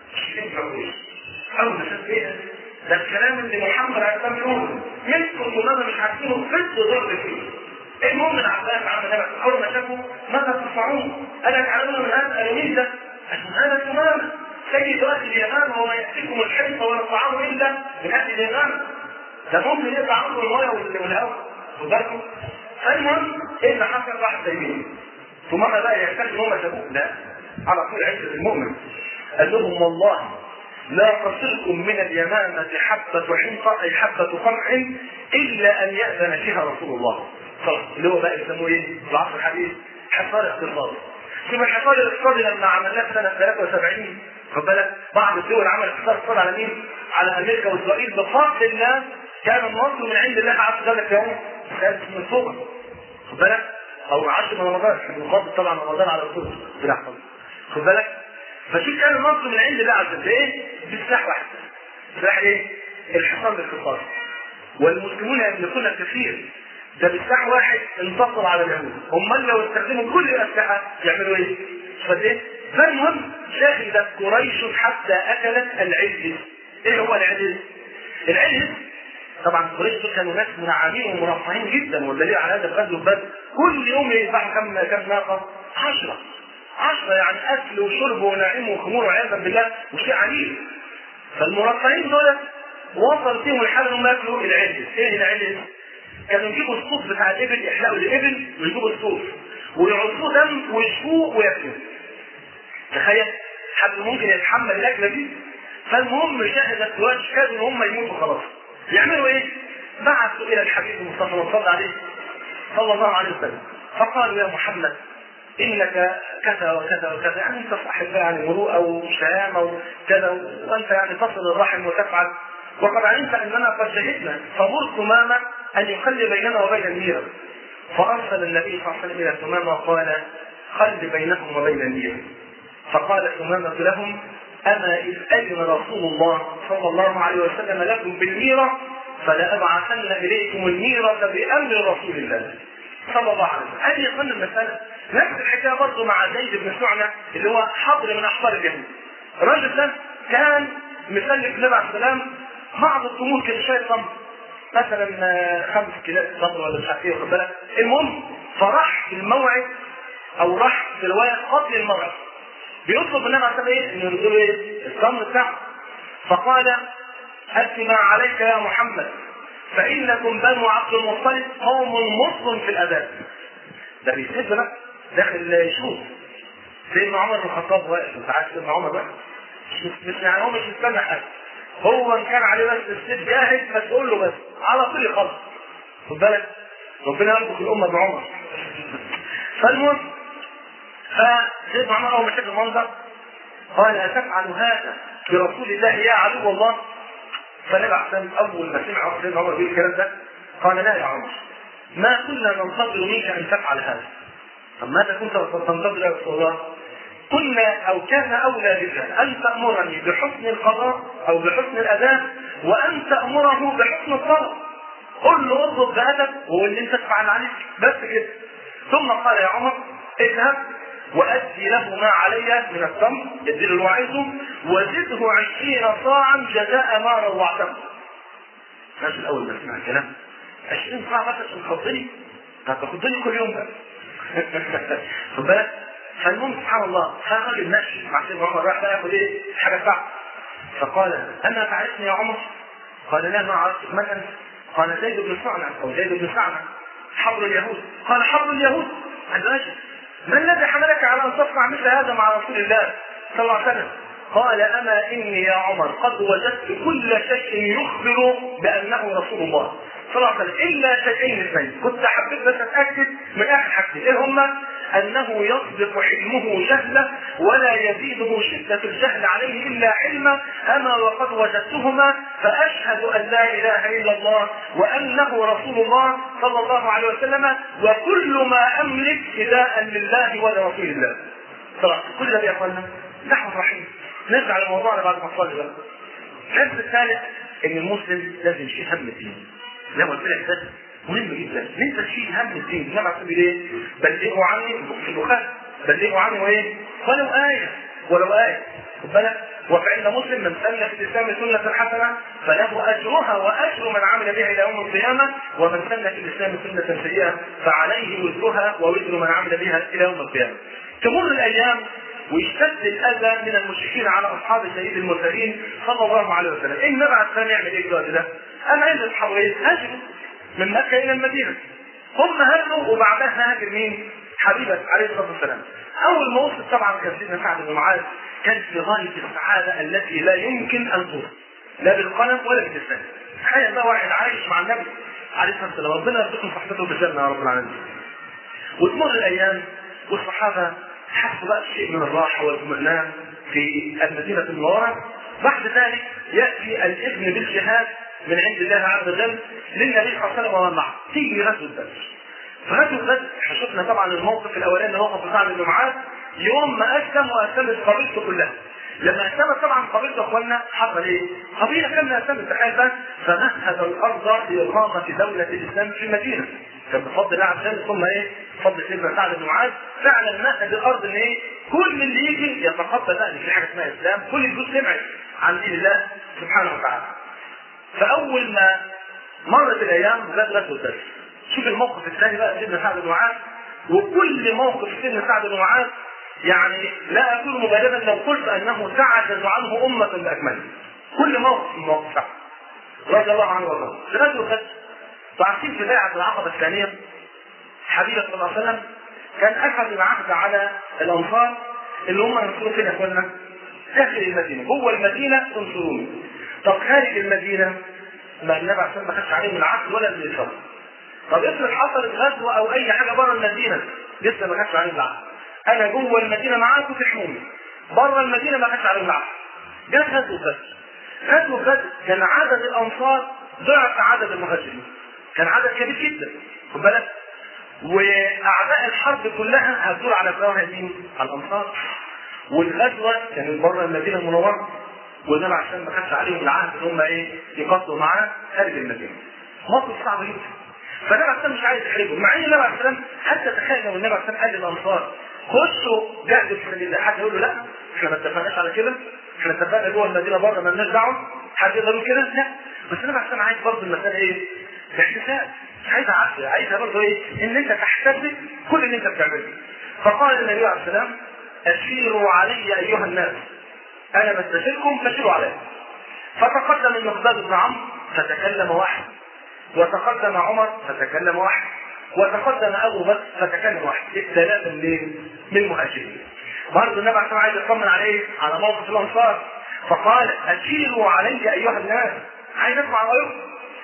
اول ما شاف ايه ده الكلام اللي محمد عليه السلام يقوله، منكم ثمامه مش عارفينه فد ضرب فيه. المهم العباس عم نبع اول ما شافوا ماذا تصنعون؟ الا تعلمون من هذا؟ قالوا مين ده؟ هذا ثمامه سيد اهل اليمامه، وما ياتيكم الحنطه ولا الطعام الا من اهل اليمامه. ده ممكن يقطع عنه المايه والهواء. خد بالكم. المهم ايه اللي حصل؟ واحد زيهم ثمامه بقى يحتاج ان هم شافوه، لا على طول عزه المؤمن قال لهم والله لا تصلكم من اليمامه حبه حنطه اي حبه قمح الا ان ياذن فيها رسول الله اللي هو بقى يسموه ايه في العصر الحديث حصار اقتصادي. شوف الحصار الاقتصادي لما عملناه سنه 73 خد بالك بعض الدول عملت حصار اقتصادي على مين؟ على امريكا واسرائيل بفضل الله. كان النصر من عند الله عز وجل يوم كانت من الصبح خد بالك او 10 من رمضان المقابل طبعا رمضان على طول بيحصل خد بالك. فشوف كان النصر من عند الله عز وجل ايه؟ بسلاح واحد. سلاح ايه؟ الحصار الاقتصادي. والمسلمون يملكون الكثير، ده بسلاح واحد انتصر على اليهود. هم لو استخدموا كل الاسلحه يعملوا ايه؟ فايه؟ فالمهم شهدت قريش حتى اكلت العجل. ايه هو العجل؟ العجل طبعا قريش كانوا ناس منعمين ومرفهين جدا، والدليل على هذا الغزو بس كل يوم يذبحوا كم ناقه؟ 10 يعني اكل وشرب ونعيم وخمور وعياذا بالله وشيء عجيب. فالمرفهين دول وصل فيهم الحال انهم ياكلوا العجل. ايه العجل؟ كانوا يجيبوا الصوف بتاع الابل يحلقوا الابل ويجيبوا الصوف ويعصوه دم ويشفوه وياكلوه. تخيل حد ممكن يتحمل الاكله دي؟ فالمهم شهدت واشهد ان هم يموتوا خلاص. يعملوا ايه؟ بعثوا الى الحبيب المصطفى صلى عليه صلى الله عليه وسلم، فقالوا يا محمد انك كذا وكذا وكذا، يعني انت صاحب يعني مروءه وشهامه وكذا، وانت يعني تصل الرحم وتفعل، وقد علمت اننا قد شهدنا فمر ثمامه ان يخلي بيننا وبين الميره. فارسل النبي صلى الله عليه وسلم الى ثمامه وقال خل بينكم وبين الميره. فقال ثمامه لهم اما اذ اذن رسول الله صلى الله عليه وسلم لكم بالميره فلأبعثن اليكم الميره بامر رسول الله صلى الله عليه وسلم. هذه يظن المساله. نفس الحكايه برضه مع زيد بن سعنه اللي هو حبر من احبار اليهود. الرجل ده كان مسلك النبي عليه السلام بعض الامور كده شويه تمر، مثلا 5 كيلو تمر ولا مش عارف ايه، واخد بالك؟ المهم فراح في الموعد او راح في روايه قتل المرأة، بيطلب النبي عليه السلام ايه؟ انه يرد له ايه؟ التمر بتاعه. فقال أد ما عليك يا محمد فإنكم بنو عبد المطلب قوم مصر في الأداء. ده بيسد بقى داخل يشوف سيدنا عمر بن الخطاب واقف، انت عارف سيدنا عمر بقى مش يعني هو مش مستنى حاجه، هو ان كان عليه بس السيد جاهز فتقول له بس على طول يخلص. خد بالك ربنا يرزق الامه بعمر. فالمهم فسيدنا عمر اول ما شاف المنظر قال اتفعل هذا برسول الله يا عدو الله؟ فالنبي عليه اول ما سمع سيدنا عمر بيقول الكلام ده قال لا يا عمر ما كنا ننتظر منك ان تفعل هذا. طب ماذا كنت تنتظر يا رسول الله؟ كنا او كان اولى بك ان تامرني بحسن القضاء او بحسن الاداء وان تامره بحسن الطلب. قل له اطلب بادب وقول لي انت تفعل عليك بس كده. ثم قال يا عمر اذهب وادي له ما علي من التمر، ادي له الوعيده وزده 20 صاعا جزاء ما روعته. الناس الاول ما سمع الكلام 20 صاع بس عشان تخضني؟ هتاخدني كل يوم بقى. خد بالك؟ فالمهم سبحان الله فالراجل ماشي مع سيدنا عمر راح ياخذ ايه؟ حاجه بتاعته. فقال اما تعرفني يا عمر؟ قال لا ما عرفتك. من انت؟ قال زيد بن سعنة او زيد بن سعنة حبر اليهود. قال حبر اليهود؟ قال ما الذي حملك على ان تصنع مثل هذا مع رسول الله صلى الله عليه وسلم؟ قال اما اني يا عمر قد وجدت كل شيء يخبر بانه رسول الله صلى الله عليه وسلم الا شيئين اثنين، كنت حبيت بس اتاكد من اخر حاجتين، ايه هما؟ انه يسبق حلمه جهله ولا يزيده شده الجهل عليه الا علما، اما وقد وجدتهما فاشهد ان لا اله الا الله وانه رسول الله صلى الله عليه وسلم وكل ما املك فداء لله ولرسول الله. طبعا كل ده يا اخوانا نحو الرحيم. نرجع على موضوعنا بعد ما نصلي بقى. الدرس الثالث ان المسلم لازم يشيل هم الدين. زي ما قلت لك ده مهم جدا ان انت تشيل هم الدين. زي ما قلت ايه؟ بلغوا عني في البخاري بلغوا عني وايه؟ ولو آية. خد بالك؟ وفعل مسلم من سن في الاسلام سنة حسنة فله اجرها واجر من عمل بها الى يوم القيامة، ومن سن في الاسلام سنة سيئة فعليه وزرها ووزر من عمل بها الى يوم القيامة. تمر الايام ويشتد الاذى من المشركين على اصحاب سيد المرسلين صلى الله عليه وسلم. ايه النبي عليه السلام يعمل ايه دلوقتي ده؟ انا عايز الحواريين هاجروا من مكه الى المدينه. هم هاجروا وبعدها هاجر مين؟ حبيبه عليه الصلاه والسلام. اول ما وصل طبعا كان سيدنا سعد بن معاذ كان في غايه السعاده التي لا يمكن ان توصف لا بالقلم ولا باللسان. تخيل بقى واحد عايش مع النبي عليه الصلاه والسلام، ربنا يرزقهم صحبته بالجنه يا رب العالمين. وتمر الايام والصحابه حسوا بقى شيء من الراحه والاطمئنان في المدينه المنوره. بعد ذلك ياتي الاذن بالجهاد من عند الله عز وجل للنبي صلى الله عليه وسلم ومن معه. تيجي غزوه بدر. في غزوه بدر احنا شفنا طبعا الموقف الاولاني موقف سعد بن معاذ يوم ما اسلم واسلمت قبيلته كلها. لما اسلمت طبعا قبيلته اخواننا حصل ايه؟ قبيله كامله اسلمت تخيل بقى، فمهد الارض لاقامه دوله الاسلام في المدينه. كان بفضل الله عز وجل ثم ايه؟ بفضل سيدنا سعد بن معاذ فعلا مهد الارض ان ايه؟ كل اللي يجي يتقبل بقى في حاجه اسمها اسلام، كل الجزء سمعت عن دين الله سبحانه وتعالى. فاول ما مرت الايام جت غزوه بدر. شوف الموقف الثاني بقى سيدنا سعد بن معاذ، وكل موقف سيدنا سعد بن معاذ يعني لا اكون مبالغا لو قلت انه تعجز عنه امه باكمله. كل موقف من مواقف سعد رضي الله عنه وارضاه. في غزوه بدر وعارفين في بيعه العقبه الثانيه حبيبه صلى الله عليه وسلم كان اخذ العهد على الانصار اللي هم ينصروا فين يا اخوانا؟ داخل المدينه، جوه المدينه تنصروني. طب خارج المدينه ما النبي عليه ما خدش عليهم العهد ولا الميثاق. طب افرض حصلت غزوه او اي حاجه بره المدينه لسه ما خدش عليهم العهد. انا جوه المدينه معاكم تحموني، بره المدينه ما خدش عليهم العهد. جت غزوه بدر. غزوه بدر كان عدد الانصار ضعف عدد المهاجرين. كان عدد كبير جدا، خد بالك. واعداء الحرب كلها هتدور على فراغ مين؟ على الانصار. والغزوه كانت بره المدينه المنوره، والنبي عشان ما خدش عليهم العهد ان هم يقاتلوا معاه خارج المدينه. موقف صعب جدا. فالنبي عليه مش عايز يحرجهم، مع ان النبي عليه السلام حتى تخيل لو النبي عليه قال للانصار خشوا جاهدوا في سبيل الله، حد يقول له لا احنا ما اتفقناش على كده، احنا اتفقنا جوه المدينه بره ما لناش دعوه، حد يقدر يقول كده؟ لا. بس النبي عليه عايز برضه المساله باحتساب، مش عايزها عافيه، عايزها برضه ان انت تحتسب كل اللي انت بتعمله. فقال النبي عليه السلام اشيروا علي ايها الناس، انا بستشيركم فاشيروا علي. فتقدم المقداد بن عمرو فتكلم واحد، وتقدم عمر فتكلم واحد، وتقدم ابو بكر فتكلم واحد، الثلاثه من المهاجرين. برضه النبي عليه عايز يطمن عليه على موقف الانصار، فقال اشيروا علي ايها الناس، عايز اسمع رايكم.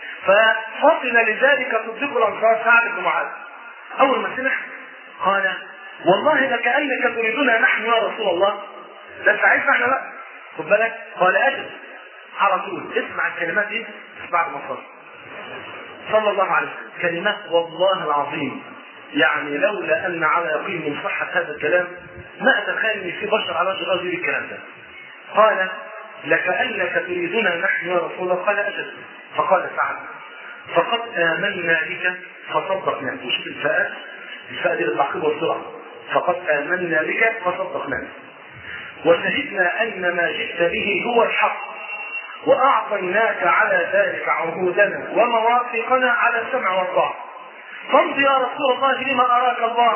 ففطن لذلك صديق الانصار سعد بن معاذ. اول ما سمع قال والله لكأنك تريدنا نحن يا رسول الله، ده انت عايزنا احنا بقى، خد بالك. قال اجل على طول اسمع الكلمات دي بعد ما صلى صلى الله عليه وسلم. كلمات والله العظيم يعني لولا ان على يقين من صحه هذا الكلام ما اتخيل ان في بشر على وجه الارض يقول الكلام ده. قال لكأنك تريدنا نحن يا رسول الله. قال اجل. فقال سعد فقد آمنا بك فصدقناك. وشوف الفاء دي للتعقيب والسرعه. فقد آمنا بك فصدقناك وشهدنا ان ما جئت به هو الحق واعطيناك على ذلك عهودنا ومواثيقنا على السمع والطاعه. فامض يا رسول الله لما اراك الله،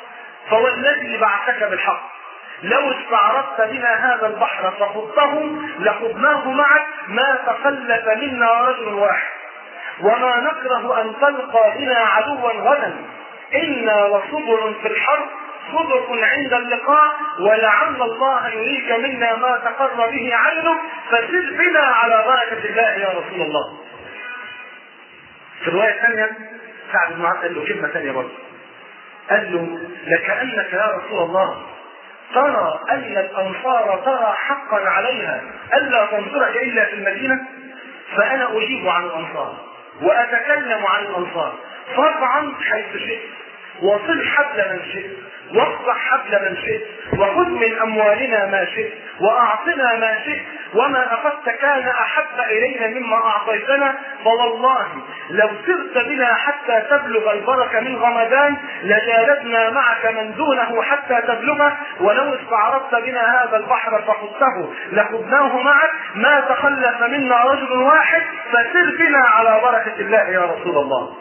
فوالذي بعثك بالحق لو استعرضت بنا هذا البحر فخضته لخضناه معك ما تخلف منا رجل واحد، وما نكره ان تلقى بنا عدوا غدا، انا لصبر في الحرب صدق عند اللقاء، ولعل الله يريك منا ما تقر به عينك فسر بنا على بركة الله يا رسول الله. في الرواية الثانية سعد بن معاذ قال له كلمة ثانية برضه، قال له لكأنك يا رسول الله ترى أن الأنصار ترى حقا عليها ألا تنصرك إلا في المدينة، فأنا أجيب عن الأنصار وأتكلم عن الأنصار، فارفع حيث شئت وصل حبل من شئت واقطع حبل من شئت وخذ من اموالنا ما شئت واعطنا ما شئت، وما اخذت كان احب الينا مما اعطيتنا، فوالله لو سرت بنا حتى تبلغ البركه من غمدان لجالدنا معك من دونه حتى تبلغه، ولو استعرضت بنا هذا البحر فخذته لخذناه معك ما تخلف منا رجل واحد، فسر بنا على بركه الله يا رسول الله.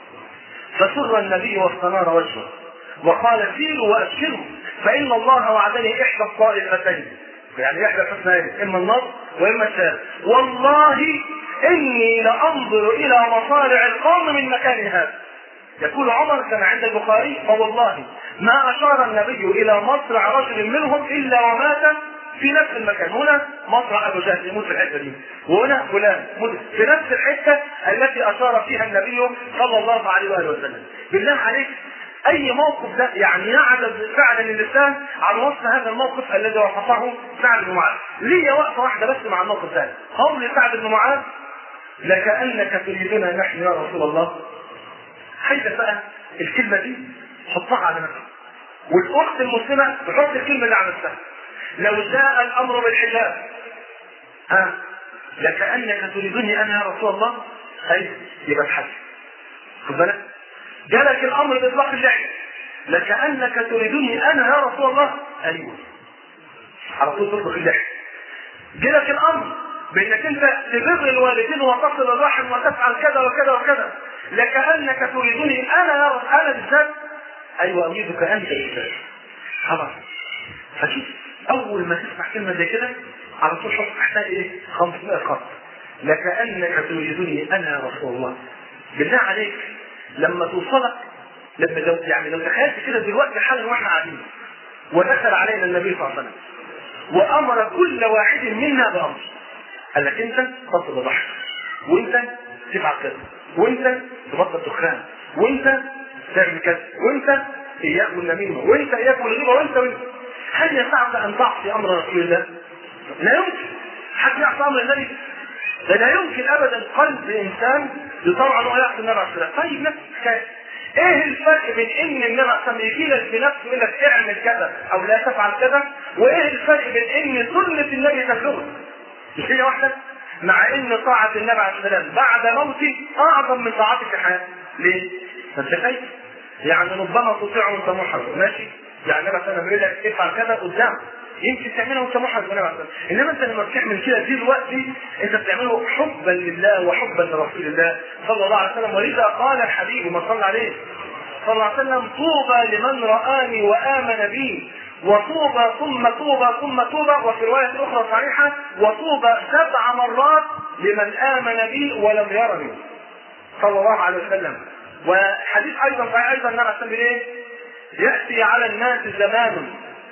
فسر النبي واستنار وجهه وقال سيروا وابشروا فان الله وعدني احدى الطائفتين، يعني احدى الحسنين، اما النصر واما الشهاده، والله اني لانظر الى مصارع القوم من مكان هذا. يقول عمر كان عند البخاري فوالله ما اشار النبي الى مصرع رجل منهم الا ومات في نفس المكان. هنا مصرع ابو جهل يموت في الحته دي، وهنا فلان في نفس الحته التي اشار فيها النبي صلى الله عليه واله وسلم. بالله عليك اي موقف ده يعني يعجز فعلا اللسان عن وصف هذا الموقف الذي وصفه سعد بن معاذ. ليه وقفه واحده بس مع الموقف ده، قول سعد بن معاذ لكأنك تريدنا نحن يا رسول الله. عايزك بقى الكلمه دي حطها على نفسك، والاخت المسلمه تحط الكلمه دي على نفسها. لو جاء الامر بالحجاب لكأنك تريدني انا يا رسول الله، ايوه يبقى الحج. خد بالك، جالك الامر باطلاق اللحيه لكأنك تريدني انا يا رسول الله، ايوه على طول تطلق اللحيه. جالك الامر بانك انت تبر الوالدين وتصل الرحم وتفعل كذا وكذا وكذا لكأنك تريدني انا يا رسول انا بالذات، ايوه اريدك انت بالذات. خلاص فشوف اول ما تسمع كلمه زي كده على طول حط تحتها 500 خط، لكأنك تريدني انا يا رسول الله. بالله عليك لما توصلك لما لو تخيلت كده دلوقتي حالا واحنا قاعدين ودخل علينا النبي صلى الله عليه وسلم وامر كل واحد منا بامر، قال لك انت تبطل الضحك، وانت تفعل كذا، وانت تبطل دخان، وانت تعمل كذا، وانت اياك والنميمه، وانت اياك والغيبه، وانت هل يسعك ان تعصي امر رسول الله؟ لا يمكن. حد يعصي امر النبي؟ ده لا يمكن ابدا قلب انسان يطلع انه يعصي النبي عليه الصلاه والسلام. طيب نفس الحكايه، ايه الفرق بين ان النبي عليه الصلاه والسلام يجي لك بنفسه يقول لك اعمل كذا او لا تفعل كذا، وايه الفرق بين ان سنه النبي تبلغك؟ مش هي واحده؟ مع ان طاعه النبي عليه الصلاه والسلام بعد موته اعظم من طاعتك في حياتك. ليه؟ انت خايف؟ يعني ربما تطيع وانت محرم، ماشي؟ يعني النبي عليه الصلاه والسلام يقول لك افعل كذا قدام، يمكن تعملها وانت محرج بالنبي عليه الصلاه والسلام، انما انت لما بتعمل كده دلوقتي انت بتعمله حبا لله وحبا لرسول الله صلى الله عليه وسلم. ولذا قال الحبيب ما صلى عليه صلى الله عليه وسلم: طوبى لمن رآني وآمن بي، وطوبى ثم طوبى ثم طوبى، وفي رواية أخرى صحيحة: وطوبى 7 مرات لمن آمن بي ولم يرني صلى الله عليه وسلم. وحديث أيضا صحيح أيضا النبي عليه الصلاة والسلام: يأتي على الناس زمان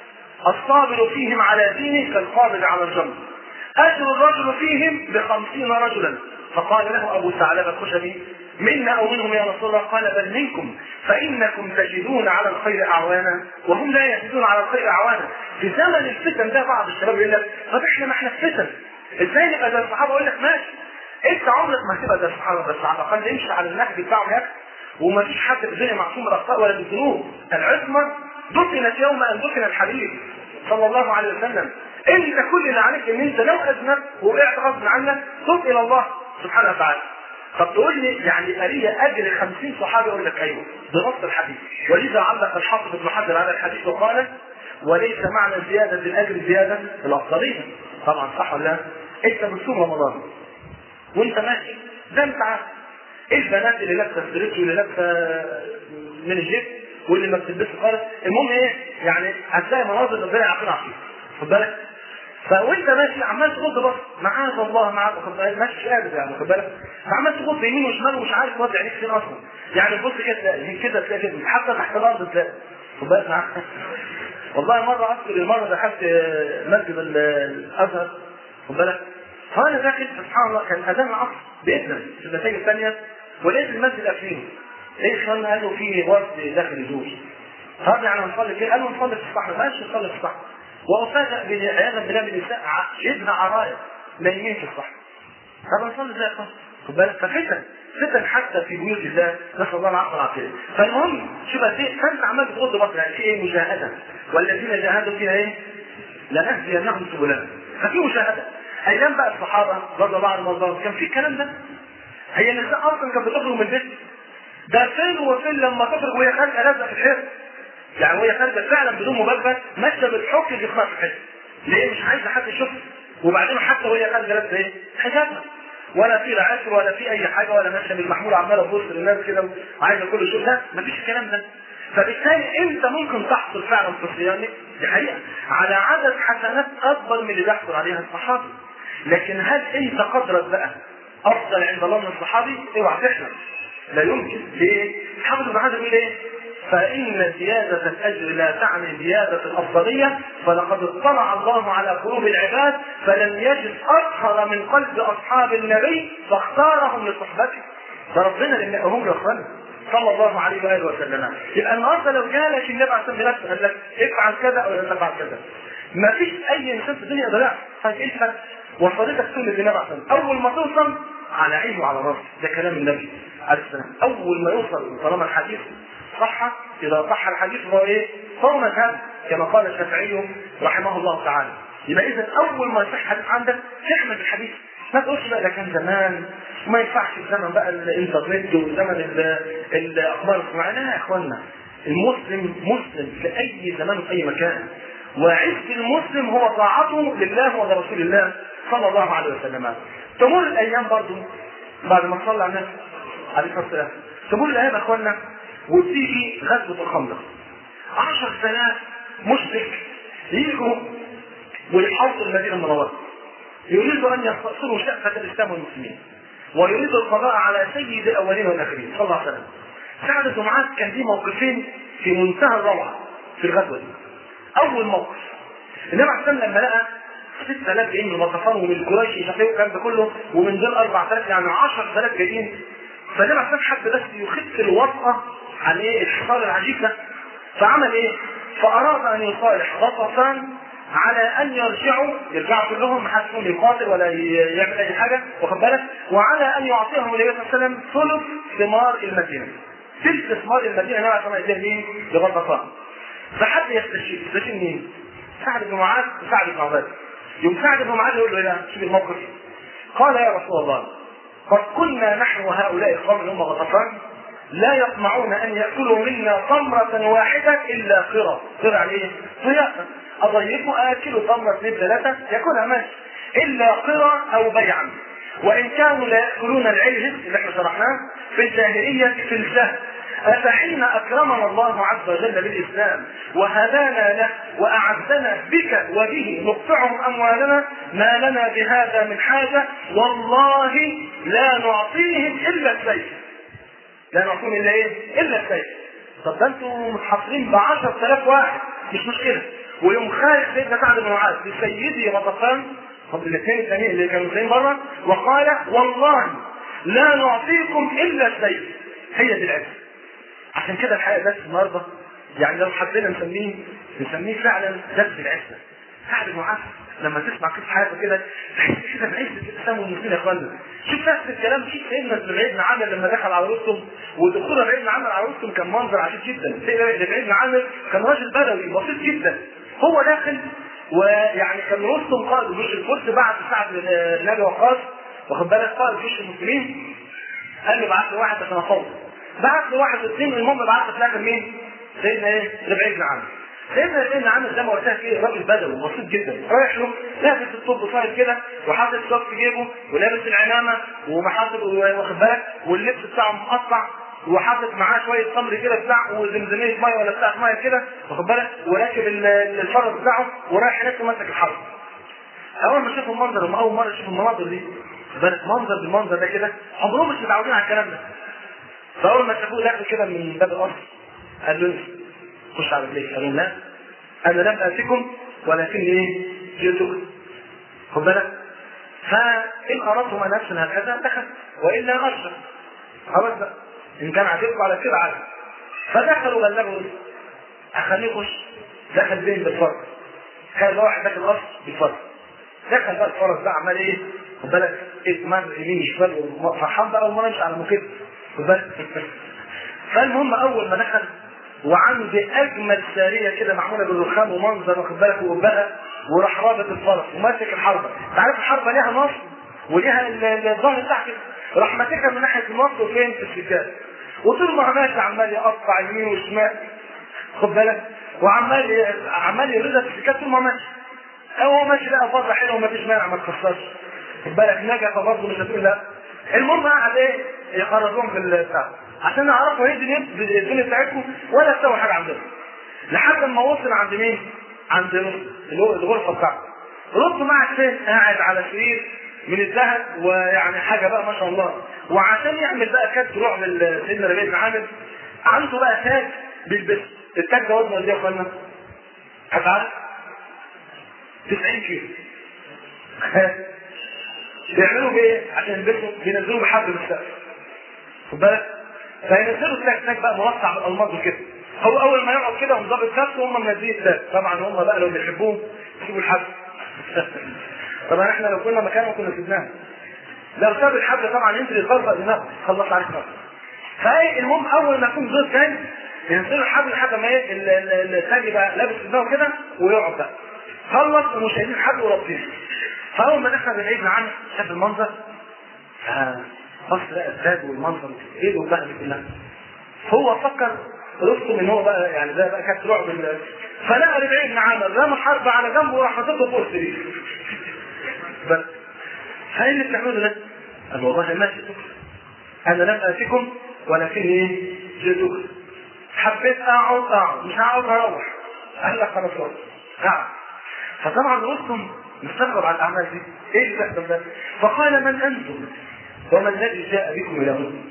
الصابر فيهم على دينه كالقابض على الجمر، أجر الرجل فيهم ب50 رجلا. فقال له أبو ثعلبة الخشبي: منا أو منهم يا رسول الله؟ قال: بل منكم، فإنكم تجدون على الخير أعوانا وهم لا يجدون على الخير أعوانا. في زمن الفتن ده بعض الشباب يقول لك: طب احنا ما احنا في فتن، ازاي نبقى زي الصحابة؟ أقول لك ماشي، انت عمرك ما هتبقى زي الصحابة، بس على الأقل امشي على النهج بتاعهم يا أخي. وما فيش حد في الدنيا معصوم من الأخطاء ولا بالذنوب. العصمة دفنت يوم أن دفن الحبيب صلى الله عليه وسلم. انت كل اللي عليك ان انت لو اذنبت وقعت غصب عنك تب الى الله سبحانه وتعالى. طب تقول لي يعني اريه اجر 50 صحابي؟ اقول لك ايوه بنص الحديث. ولذا علق الحافظ ابن حجر على الحديث وقال: وليس معنى زياده الاجر زياده الافضليه. طبعا صح ولا لا؟ انت بتصوم رمضان وانت ماشي ده انت عارف البنات اللي لابسه ستريتش واللي لابسه من الجيب واللي ما بتلبسش خالص، المهم ايه يعني هتلاقي مناظر ربنا يعافينا فيها، خد بالك؟ فوانت ماشي عمال تغض بصر معاذ الله معاذ، ماشي مش قادر يعني، خد بالك؟ عمال تغض يمين وشمال ومش عارف توضع عينيك فين اصلا، يعني تبص كده تلاقي كده تلاقي كده حتى تحت الارض تلاقي، خد بالك معاك؟ والله مره اذكر مره دخلت مسجد الازهر، خد بالك؟ فانا داخل سبحان الله كان اذان العصر باذن في المساجد الثانيه ولقيت المسجد قافلين. ايه خلنا قالوا في وفد داخل يزور. طب يعني نصلي كده؟ قالوا نصلي في الصحراء. ماشي نصلي في الصحراء. وافاجئ بعياذا بالله بالنساء شبه عرايا نايمين في الصحراء. طب نصلي زي الصحراء. خد بالك؟ فتن حتى في بيوت الله، نسال الله العافيه والعافيه. فالمهم شوف قد ايه فانت عمال بتغض بصر، يعني في ايه؟ مجاهده. والذين جاهدوا فيها ايه؟ لنهدينهم سبلنا. ففي مشاهده. ايام بقى الصحابه رضي الله عنهم وارضاهم كان في الكلام ده. هي النساء اصلا كانت بتخرج من البيت ده فين وفين لما تخرج وهي خارجه لازقه في الحيط، يعني وهي خارجه فعلا بدون مبالغه ماشيه بالحك جسمها في الحيط. ليه؟ مش عايزه حد يشوفها. وبعدين حتى وهي خارجه لابسه ايه؟ حجابها، ولا في عشر ولا في اي حاجه، ولا ماشيه بالمحمول عماله تبص للناس كده وعايزه كل شيء. لا مفيش الكلام ده. فبالتالي انت ممكن تحصل فعلا في صيامك دي حقيقه على عدد حسنات اكبر من اللي بيحصل عليها الصحابه. لكن هل انت قدرك بقى افضل عند الله من الصحابي؟ اوعى تحلم، لا يمكن. ليه؟ حافظ ابن حجر بيقول ايه؟ فان زياده الاجر لا تعني زياده الافضليه، فلقد اطلع الله على قلوب العباد فلم يجد اطهر من قلب اصحاب النبي فاختارهم لصحبته. فربنا اللي نقاهم له يا اخوانا صلى الله عليه واله وسلم. يبقى النهارده لو جالك النبي عليه الصلاه والسلام قال لك افعل كذا او لا تفعل كذا، ما فيش اي انسان في الدنيا يقدر يعرف. طيب ايه الفرق؟ وصلتك سنه النبي عليه الصلاه والسلام اول ما توصل على عينه وعلى راسه، ده كلام النبي عليه السلام. اول ما يوصل طالما الحديث صح، اذا صح الحديث هو ايه؟ فهو مذهب كما قال الشافعي رحمه الله تعالى. يبقى اذا اول ما يصح حديث عندك تحمد الحديث، ما تقولش بقى ده كان زمان وما ينفعش في زمن بقى الانترنت وزمن الاخبار الصناعيه. لا يا اخوانا، المسلم مسلم في اي زمان وفي اي مكان، وعز المسلم هو طاعته لله ولرسول الله صلى الله عليه وسلم. تمر الايام برضه بعد ما صلى على النبي عليه الصلاه والسلام، تمر الايام يا اخوانا وتيجي غزوه الخندق. 10,000 مشرك يجوا ويحاصروا المدينه المنوره، يريدوا ان يستأصلوا شأفة الاسلام والمسلمين، ويريدوا القضاء على سيد الاولين والاخرين صلى الله عليه وسلم. سعد بن معاذ كان ليه موقفين في منتهى الروعه في الغزوه دي. اول موقف النبي عليه الصلاه والسلام لما لقى 6000 جايين من غطفان ومن قريش يشافوا الكلام ده كله ومن دول 4000 يعني 10000 جايين، فالنبي عليه الصلاه والسلام حب بس يخف الوطأه عن الحصار العجيب ده. فعمل ايه؟ فاراد ان يصالح غطفان على ان يرجعوا كلهم، محدش فيهم يقاتل ولا يعمل اي حاجه، واخد بالك؟ وعلى ان يعطيهم النبي صلى الله عليه وسلم ثلث ثمار المدينه. ثلث ثمار المدينه النبي عليه الصلاه مين؟ لغطفان. فحد يستشير مين؟ سعد بن معاذ وسعد بن عباده. يوم سعد بن معاذ يقول له ايه؟ شوف الموقف. قال يا رسول الله قد كنا نحن وهؤلاء القوم اللي هم غطفان لا يطمعون ان ياكلوا منا تمره واحده الا قرى. قرى على ايه؟ ضيافه. اضيفوا اكلوا تمره 2 3 ياكلها ماشي، الا قرى او بيعا. وان كانوا لا ياكلون العلهس اللي احنا شرحناه في الجاهليه في الجهل، أفحين أكرمنا الله عز وجل بالإسلام وهدانا له وأعزنا بك وبه نقطعهم أموالنا ما لنا بهذا من حاجة والله لا نعطيهم إلا السيف. لا نعطيهم إلا إيه؟ إلا السيف. طب ده أنتم متحصرين ب10,000 واحد مش مشكلة. ويوم خارج سيدنا سعد بن معاذ بسيدي غطفان، طب الاثنين الثانيين اللي كانوا مسلمين بره، وقال والله لا نعطيكم إلا السيف. هي دي العزة. عشان كده الحقيقه درس النهارده يعني لو حبينا نسميه فعلا درس العزه. سعد بن معاذ لما تسمع قصه حياته كده تحس كده بعزه الاسلام والمسلمين يا اخوانا. شوف نفس الكلام في سيدنا ربيع بن عامر لما دخل على رستم، ودخول ربيع بن عامر على رستم كان منظر عجيب جدا. سيدنا ربيع بن عامر كان راجل بدوي بسيط جدا، هو داخل ويعني كان رستم قائد جيش الفرس بعد سعد بن ابي وقاص، واخد بالك، قائد جيش المسلمين، قال له بعت له واحد عشان افوض. بعت له واحد واثنين، المهم بعت له ثلاثه مين؟ سيدنا ايه؟ ربيع بن عامر. سيدنا ربيع بن عامر زي ما قلت لك ايه؟ راجل بدوي بسيط جدا، رايح له لابس الطب صاير كده وحاطط الصوت في جيبه ولابس العمامه ومحاطط واخد بالك واللبس بتاعه مقطع وحاطط معاه شويه تمر كده بتاع وزمزميه ميه ولا بتاعه ميه كده، واخد بالك، وراكب الفرس بتاعه ورايح هناك ماسك الحرب. اول ما شافوا المنظر، هم اول مره يشوفوا المناظر دي، بالك منظر بالمنظر ده كده عمرهم مش متعودين على الكلام ده. فاول ما شافوه داخل كده من باب القصر قال له خش على رجليك. قالوا لا انا لم اتكم ولكن ايه؟ جئتكم. خد بالك، فان اردتم ان افشل هكذا دخل والا ارجع. خلاص بقى ان كان عاجبكم على كده عادي. فدخلوا بلغوا اخليه يخش. دخل بين بالفرس، كان واحد داخل القصر بالفرس. دخل بقى الفرس بقى عمال ايه؟ خد بالك ايه؟ مر يمين شمال فرحان بقى وما يمشي على مكب. خد بالك. فالمهم اول ما دخل وعند اجمل ساريه كده معموله بالرخام ومنظر، واخد بالك، وبقى وراح رابط الفرس وماسك الحربه. انت عارف الحربه ليها نص وليها الظهر تحت، راح ماسكها من ناحيه النص وفين في السجاد، وطول ما ماشي عمال يقطع يمين وشمال، خد بالك، وعمال يرد في السجاد طول ما ماشي. هو ماشي بقى فتره حلوه ومفيش مانع ما تخسرش، خد بالك، نجح برضه مش هتقول لا. المهم قاعد ايه؟ يخرجوهم في البتاع عشان يعرفوا ايه الدنيا بتاعتهم ولا تسوي حاجه عندهم. لحد ما وصل عند مين؟ عند الغرفه بتاعته. رستم قاعد فين؟ قاعد على سرير من الذهب ويعني حاجه بقى ما شاء الله. وعشان يعمل بقى كاس رعب لسيدنا ربيع بن عامر عنده بقى تاج بيلبسه. التاج ده وزنه قد ايه يا اخوانا؟ هتعرف؟ 90 كيلو. بيعملوا بايه؟ عشان يلبسوا بينزلوا بحبل من السقف. خد بالك؟ فينزلوا التاج بقى موسع بالالماظ وكده. هو اول ما يقعد كده ومظبط نفسه وهم منزلين التاج، طبعا هم بقى لو بيحبوه يسيبوا الحبل. طبعا احنا لو كنا مكانه كنا سيبناه. لو ساب الحبل طبعا ينزل يطلق دماغه، خلص عليك نفسه. فايه المهم اول ما يكون ضيف تاني ينزلوا الحبل لحد ما ايه التاج بقى لابس دماغه كده ويقعد بقى. خلص ومش شايلين الحبل ورابطينه. فاول ما دخل ربيع بن عامر شاف المنظر بص لقى التاج والمنظر ايه والبهدله دي كلها. هو فكر رستم ان هو بقى يعني ده بقى كانت رعب فلقى ربيع بن عامر رمى حرب على جنبه وراح حاططه فوق السرير. بس هاي اللي بتعمله ده؟ قال والله ما جئتكم، انا لم اتكم ولكن ايه؟ جئتكم. حبيت اقعد مش هقعد هروح. قال لك خلاص قعد. فطبعا رستم مستغرب على الاعمال دي، ايه اللي بيحصل ده؟ فقال من انتم وما الذي جاء بكم الى هنا؟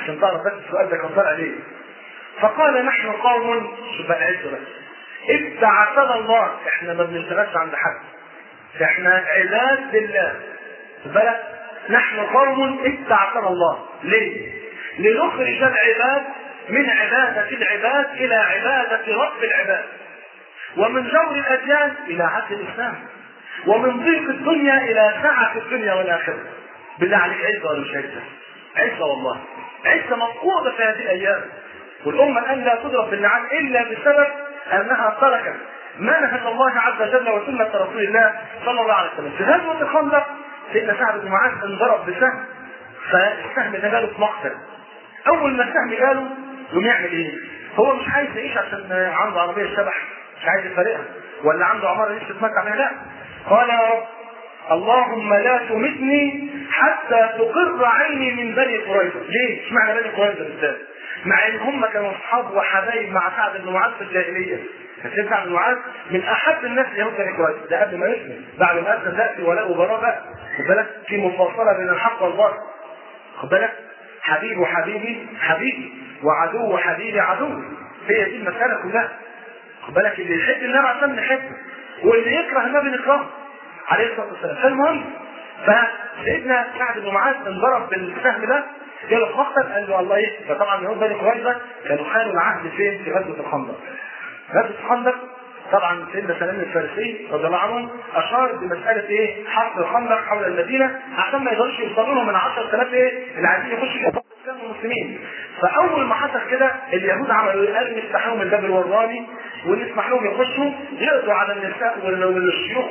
عشان تعرف بس السؤال ده كان طالع ليه. فقال نحن قوم، شوف بقى العزة بس، ابتعثنا الله، احنا ما بنشتغلش عند حد، احنا عباد لله. بلى نحن قوم ابتعثنا الله، ليه؟ لنخرج العباد من عبادة العباد إلى عبادة رب العباد، ومن جور الأديان إلى عدل الإسلام، ومن ضيق الدنيا إلى سعة الدنيا والآخرة. بالله عليك عزة ولا مش عزة؟ عزة والله، عزة مفقودة في هذه الأيام. والأمة الآن لا تضرب بالنعال إلا بسبب أنها تركت منهج الله عز وجل وسنة رسول الله صلى الله عليه وسلم. في غزوة الخندق سيدنا سعد بن معاذ انضرب بسهم، فالسهم ده جاله في مقتل. أول ما السهم جاله يقوم يعمل إيه؟ هو مش عايز يعيش عشان عنده عربية شبح مش عايز يفارقها، ولا عنده عمارة لسه تتمتع بها، لا. قال يا رب اللهم لا تمتني حتى تقر عيني من بني قريظة. ليه؟ اشمعنى بني قريظة بالذات؟ مع ان هم كانوا اصحاب وحبايب مع سعد بن معاذ في الجاهليه. كان سعد بن معاذ من احب الناس ليهود بني قريظة، ده قبل ما يسلم. بعد ما اسلم لا في ولاء وبراء بقى، خد بالك في مفاصله بين الحق والباطل، خد بالك حبيب حبيبي حبيبي وعدو حبيبي عدوي، هي دي المساله كلها. خد بالك اللي يحب النبي عشان نحبه، واللي يكره النبي نكرهه عليه الصلاه والسلام. فالمهم فسيدنا سعد بن معاذ انضرب بالسهم ده جاله في مقتل، قال له الله ايه؟ فطبعا يهود بني قريظة كانوا خانوا العهد فين؟ في غزوه الخندق. غزوه الخندق طبعا سيدنا سلمان الفارسي رضي الله عنه اشار بمساله ايه؟ حفر الخندق حول المدينه عشان ما يقدروش يوصلوا لهم من 10,000 ايه؟ اللي عايزين يخشوا الاسلام والمسلمين. فاول ما حصل كده اليهود عملوا ايه؟ قالوا نفتح لهم الباب الوراني ونسمح لهم يخشوا يقضوا على النساء والشيوخ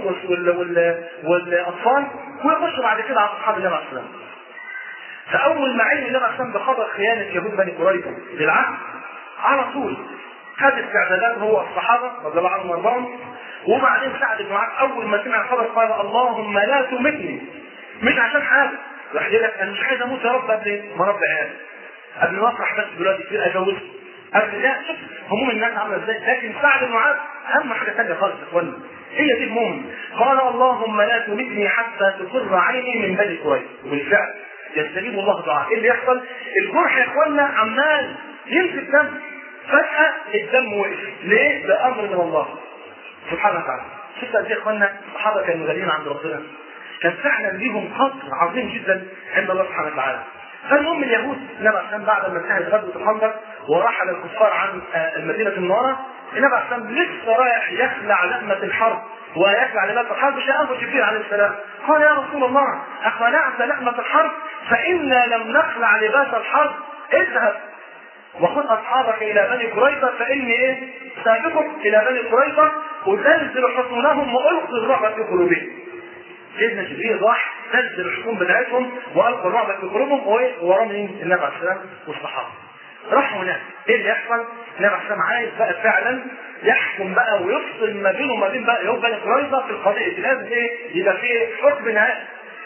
والاطفال ويخشوا بعد كده على اصحاب النبي عليه الصلاه والسلام. فاول ما علم النبي عليه الصلاه والسلام بخبر خيانه يهود بني قريظة بالعهد على طول خد استعدادات هو الصحابه رضي الله عنهم وارضاهم. وبعدين سعد بن معاذ اول ما سمع الخبر قال اللهم لا تمتني، مش عشان حاجه، راح يقول لك انا مش عايز اموت يا رب قبل ما اربي عيالي، قبل ما افرح بس دلوقتي كتير اتجوز، قبل لا شوف هموم الناس عامله ازاي. لكن سعد بن معاذ اهم حاجه ثانيه خالص يا اخوانا، هي دي المهم. قال اللهم لا تمتني حتى تقر عيني من بني قريظة. وبالفعل يستجيب الله دعاء. ايه اللي يحصل؟ الجرح يا اخوانا عمال ينزل دم، فجأة الدم وقف. ليه؟ بأمر من الله سبحانه وتعالى. شفت قد ايه يا اخوانا الصحابة كانوا غاليين عند ربنا، كان فعلا ليهم قدر عظيم جدا عند الله سبحانه وتعالى. فالمهم اليهود النبي عليه بعد ما انتهت غزوة الخندق ورحل الكفار عن المدينة المنورة، النبي عليه لسه رايح يخلع لحمة الحرب ويخلع لباس الحرب، جاءه جبريل عليه السلام قال يا رسول الله أخلعت لحمة الحرب فإنا لم نخلع لباس الحرب، اذهب وخذ أصحابك إلى بني قريظة فإني إيه؟ سابقكم إلى بني قريظة وزلزل حصونهم وألقي الرعب في قلوبهم. سيدنا جبريل راح نزل الحصون بتاعتهم وألقى الرعب في قلوبهم ورمي النبي عليه السلام والصحابة. راحوا هناك ايه اللي يحصل؟ النبي عليه السلام عايز بقى فعلا يحكم بقى ويفصل ما بينه وما بين بقى يهود بني قريظة في القضية دي، لازم ايه؟ يبقى فيه حكم نهائي.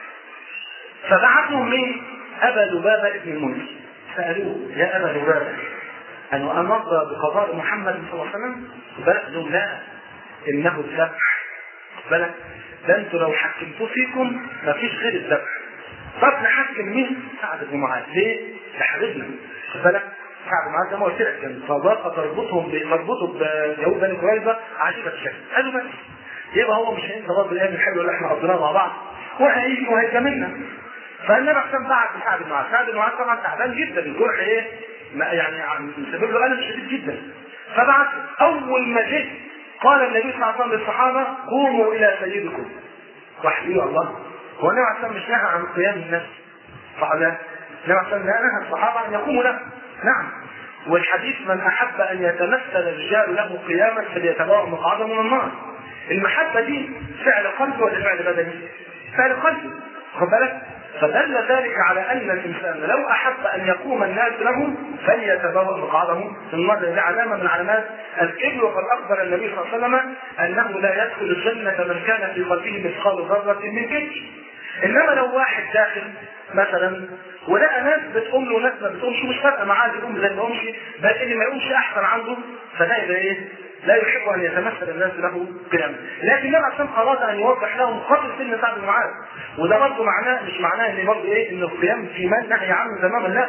فبعثهم مين؟ أبا لبابة ابن المنذر، سألوه يا أبا لبابة أن أمضى بقضاء محمد صلى الله عليه وسلم؟ بلغ لهم لا إنه الذبح، بلغ ده انتوا لو حكمتوا فيكم ما فيش غير الذبح. طب نحكم مين؟ سعد بن معاذ. ليه؟ ده حبيبنا، خد بالك سعد بن معاذ زي ما قلت لك كان صداقة تربطه بيهود بني قريظة عجيبة الشكل. قالوا بس يبقى هو مش هينسى برضه الايام الحلوه اللي احنا قضيناها مع بعض وهيجي وهيكملنا. فالنبي عشان بعت سعد بن معاذ، سعد بن معاذ طبعا تعبان جدا، الجرح ايه؟ يعني مسبب له الم شديد جدا. فبعت اول ما جه قال النبي صلى الله عليه وسلم للصحابه قوموا الى سيدكم. وحيوا الله، هو النبي عليه الصلاه والسلام مش نهى عن قيام الناس فعلا، النبي عليه الصلاه والسلام نهى الصحابه ان يقوموا له. نعم، والحديث من احب ان يتمثل الرجال له قياما فليتبوأ مقعده من النار. المحبه دي فعل قلبي ولا فعل بدني؟ فعل قلبي، خد بالك. فدل ذلك على ان الانسان لو احب ان يقوم الناس له فليتبوأ مقعده من النار. دي علامه من علامات الكبر، وقد اخبر النبي صلى الله عليه وسلم انه لا يدخل الجنه من كان في قلبه مثقال ذره من كبر. انما لو واحد داخل مثلا ولقى ناس بتقوم له وناس ما بتقومش، مش فارقه معاه يقوم زي ما يقومش، بل اللي ما يقومش احسن عنده، فده يبقى ايه؟ لا يحب ان يتمثل الناس له قياما. لكن النبي عشان اراد ان يوضح لهم قدر سن سعد بن معاذ، وده برضه معناه مش معناه ان برضه ايه؟ ان القيام في من نهي عنه تماما، لا،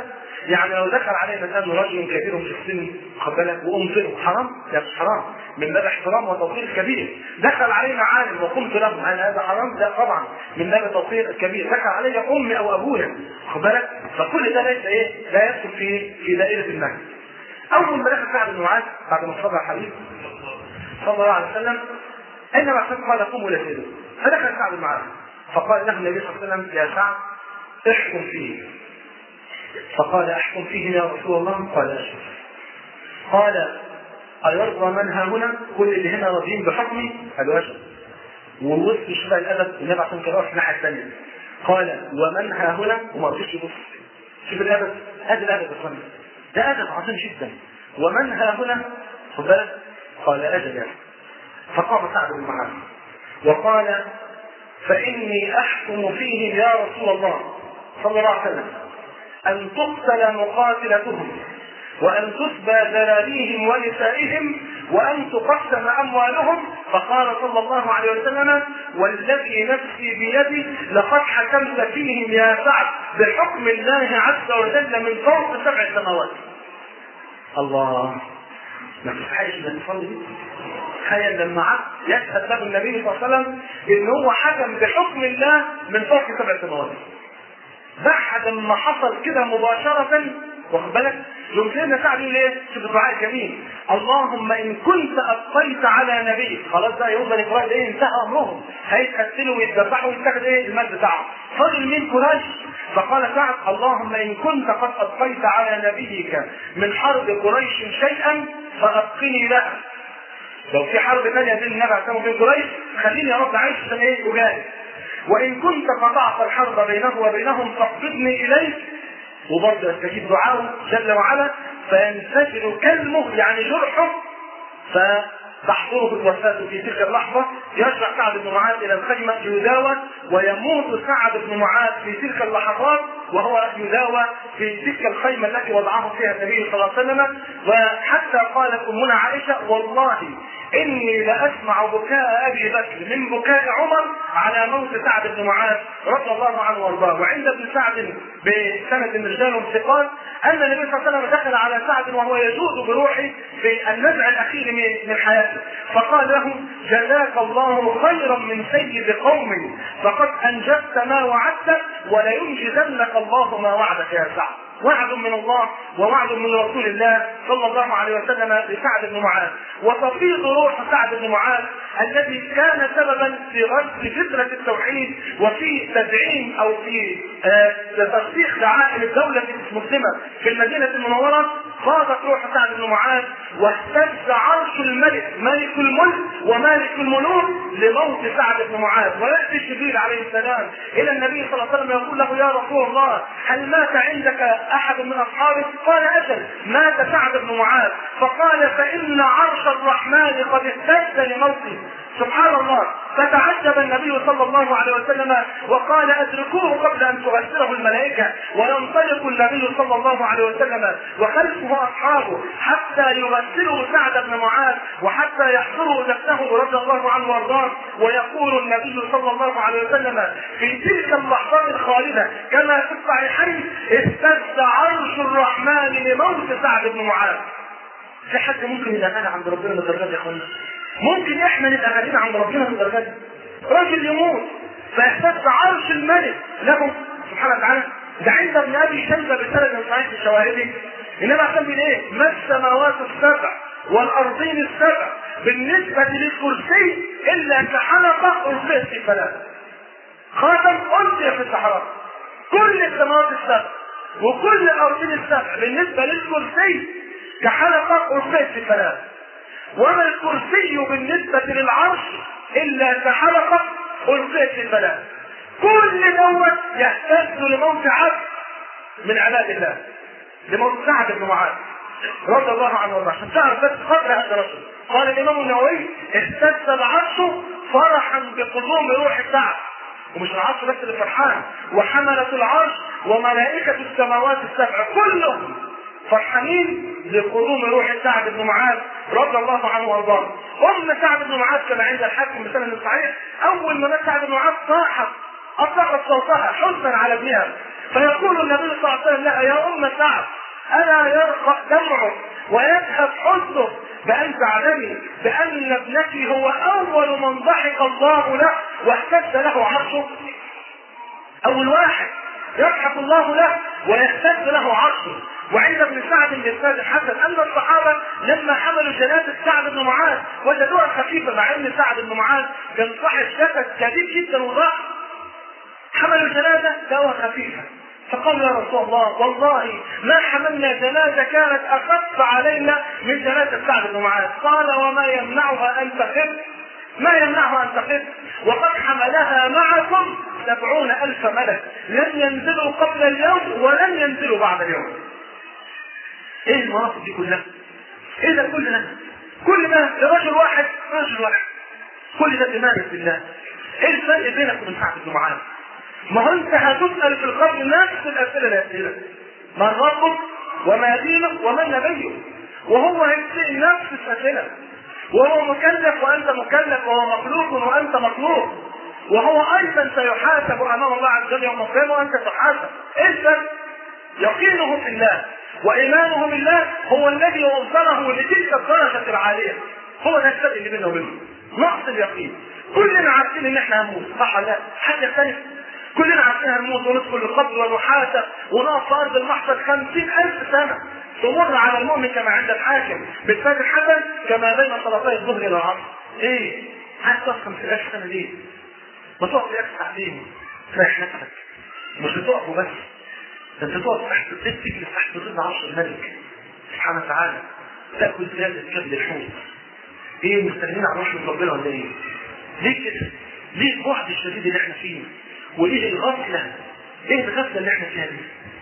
يعني لو دخل عليه مثلا رجل كبير في السن خد بالك وامطره حرام؟ لا مش حرام، من باب احترام وتوقير الكبير. دخل علينا عالم وقمت له، هل هذا حرام؟ لا طبعا، من باب توقير الكبير. دخل علي امي او ابويا خد بالك، فكل ده ليس ايه؟ لا يدخل في دائره النهي. اول ما دخل سعد بن معاذ بعد ما صلى الحديث صلى الله عليه وسلم انما قال قوموا الى سيدنا، فدخل سعد بن معاذ فقال له النبي صلى الله عليه وسلم يا سعد احكم فيه. فقال احكم فيه يا رسول الله؟ قال اشهد. قال أيرضى من ها هنا؟ كل اللي هنا راضيين بحكمي؟ قالوا اشهد. والوسط شبه الادب النبي عشان كده راح الناحيه الثانيه قال ومن ها هنا؟ وما رضيش يبص. شوف الادب، هذا الادب يا اخوانا، ده ادب عظيم جدا. ومن ها هنا؟ خد بالك، قال اجل. فقام سعد بن معاذ وقال فاني احكم فيهم يا رسول الله صلى الله عليه وسلم ان تقتل مقاتلتهم وان تسبى ذراريهم ونسائهم وان تقسم اموالهم. فقال صلى الله عليه وسلم والذي نفسي بيده لقد حكمت فيهم يا سعد بحكم الله عز وجل من فوق 7 سماوات. الله، ما تستحيش ان تصلي. تخيل لما عبد يشهد له النبي صلى الله عليه وسلم ان هو حكم بحكم الله من فوق 7 سماوات. بعد ما حصل كده مباشرة واخد بالك يوم سيدنا سعد يقول ايه؟ شوف الدعاء الجميل، اللهم ان كنت ابقيت على نبيك. خلاص بقى يوم بني اسرائيل ايه؟ انتهى امرهم، هيتقتلوا ويتذبحوا ويتاخد ايه؟ المال بتاعهم. فضل مين؟ قريش. فقال سعد اللهم ان كنت قد ابقيت على نبيك من حرب قريش شيئا فابقني لها. لو في حرب ثانيه بين النبي عليه الصلاه والسلام وبين قريش خليني يا رب عايش عشان ايه؟ اجاهد. وان كنت قطعت الحرب بينه وبينهم فاقبضني اليك. وبرضه يستجيب دعاءه جل وعلا فينفجر كلمه يعني جرحه فتحضره الوفاة في تلك اللحظة. يرجع سعد بن معاذ إلى الخيمة يداوى ويموت سعد بن معاذ في تلك اللحظات وهو يداوى في تلك الخيمة التي وضعه فيها النبي صلى الله عليه وسلم. وحتى قالت أمنا عائشة والله إني لأسمع بكاء أبي بكر من بكاء عمر على موت سعد بن معاذ رضي الله عنه وارضاه. وعند ابن سعد بسند رجال ثقات أن النبي صلى الله عليه وسلم دخل على سعد وهو يجود بروحه في النزع الأخير من حياته فقال له جزاك الله خيرا من سيد قوم فقد أنجزت ما وعدت ولينجزنك الله ما وعدك يا سعد. وعد من الله ووعد من رسول الله صلى الله عليه وسلم لسعد بن معاذ. وتفيض روح سعد بن معاذ الذي كان سببا في غرس فكرة التوحيد وفي تدعيم او في ترسيخ دعائم الدولة المسلمة في المدينة المنورة. فاضت روح سعد بن معاذ واهتز عرش الملك ملك الملك ومالك الملوك لموت سعد بن معاذ. ويأتي جبريل عليه السلام الى النبي صلى الله عليه وسلم يقول له يا رسول الله هل مات عندك احد من اصحابك؟ قال اجل مات سعد بن معاذ. فقال فان عرش الرحمن قد اهتز لموته. سبحان الله. فتعجب النبي صلى الله عليه وسلم وقال ادركوه قبل ان تغسله الملائكه. وينطلق النبي صلى الله عليه وسلم وخلفه اصحابه حتى يغسلوا سعد بن معاذ وحتى يحضروا نفسه رضي الله عنه وارضاه. ويقول النبي صلى الله عليه وسلم في تلك اللحظات الخالده كما في الصحيحين اهتز عرش الرحمن لموت سعد بن معاذ. في حد ممكن يبقى غني عند ربنا للدرجه يا اخوانا؟ ممكن احنا نبقى غنيين عند ربنا للدرجه دي؟ راجل يموت فيهتز عرش الملك له سبحانه وتعالى. ده عند ابن ابي شيبه بسند صحيح في شواهده انما عشان بين ايه؟ ما السماوات السبع والارضين السبع بالنسبه للكرسي الا كحلقه القيت في فلاح. خاتم القي في الصحراء. كل السماوات السبع وكل الارضين السبع بالنسبه للكرسي كحلقه القيت في فلاح. وما الكرسي بالنسبة للعرش إلا كحلقة ألقيت في البلاء. كل دوت يهتز لموت عبد من عباد الله لموت سعد بن معاذ رضي الله عنه وارضاه. عشان تعرف بس قدر هذا الرجل. قال الإمام النووي اهتز العرش فرحا بقدوم روح سعد. ومش العرش بس اللي فرحان وحملة العرش وملائكة السماوات السبع كلهم فرحانين لقدوم روح سعد بن معاذ رضي الله عنه وارضاه. سعد بن معاذ كما عند الحاكم بسند صحيح اول ما مات سعد بن معاذ صاحت اطلقت صوتها حزنا على ابنها فيقول النبي صلى الله عليه وسلم لها: يا ام سعد، الا يرقى دمعك ويذهب حزنك بان تعلمي بان ابنك هو اول من ضحك الله له واهتز له عرشه؟ اول واحد يضحك الله له ويهتز له عرشه. وعند ابن سعد بن حسن ان الصحابه لما حملوا جنازه سعد بن معاذ وجدوها خفيفه، مع ان سعد بن معاذ كان صاحب جسد كبير جدا وضخم. حملوا الجنازه لقوها خفيفه، فقالوا: يا رسول الله، والله ما حملنا جنازه كانت اخف علينا من جنازه سعد بن معاذ. قال: وما يمنعها ان تخف؟ ما يمنعها ان تخف؟ وقد حملها معكم 70,000 ملك لم ينزلوا قبل اليوم ولن ينزلوا بعد اليوم. ايه المناطق دي كلها؟ ايه ده كل ده لرجل واحد، كل ده بمال بالله. ايه الفرق بينك وبين سعد بن معاذ؟ ما هو انت هتسأل في القبر نفس الاسئله اللي هتسألها: من ربك وما دينك ومن نبيك؟ وهو هيسأل نفس الاسئله، وهو مكلف وانت مكلف، وهو مخلوق وانت مخلوق، وهو ايضا سيحاسب امام الله عز وجل يوم القيامه وانت تحاسب. ايه الفرق؟ يقينه في الله وايمانه بالله هو الذي وصله لتلك الدرجه العاليه. هو ده الفرق اللي بينه وبينه، نقص اليقين. كلنا عارفين ان احنا هنموت، صح ولا لا؟ حد يختلف؟ كلنا عارفين هنموت وندخل القبر ونحاسب ونقف في ارض المحشر 50,000 سنه تمر على المؤمن كما عند الحاكم بالفجر حسن كما بين صلاتي الظهر الى العصر. ايه؟ عايز تقف 50,000 سنه ليه؟ ما تقف لك ساعتين تريح نفسك. مش بتقف وبس، ده انت تقف تحت تجلس تحت ظل عرش الملك سبحانه وتعالى، تاكل زياده كبد الحوت. ايه، مستنيين على رحمه ربنا ولا ايه؟ ليه كده؟ ليه البعد الشديد اللي احنا فيه؟ وايه الغفله؟ ايه الغفله اللي احنا فيها دي؟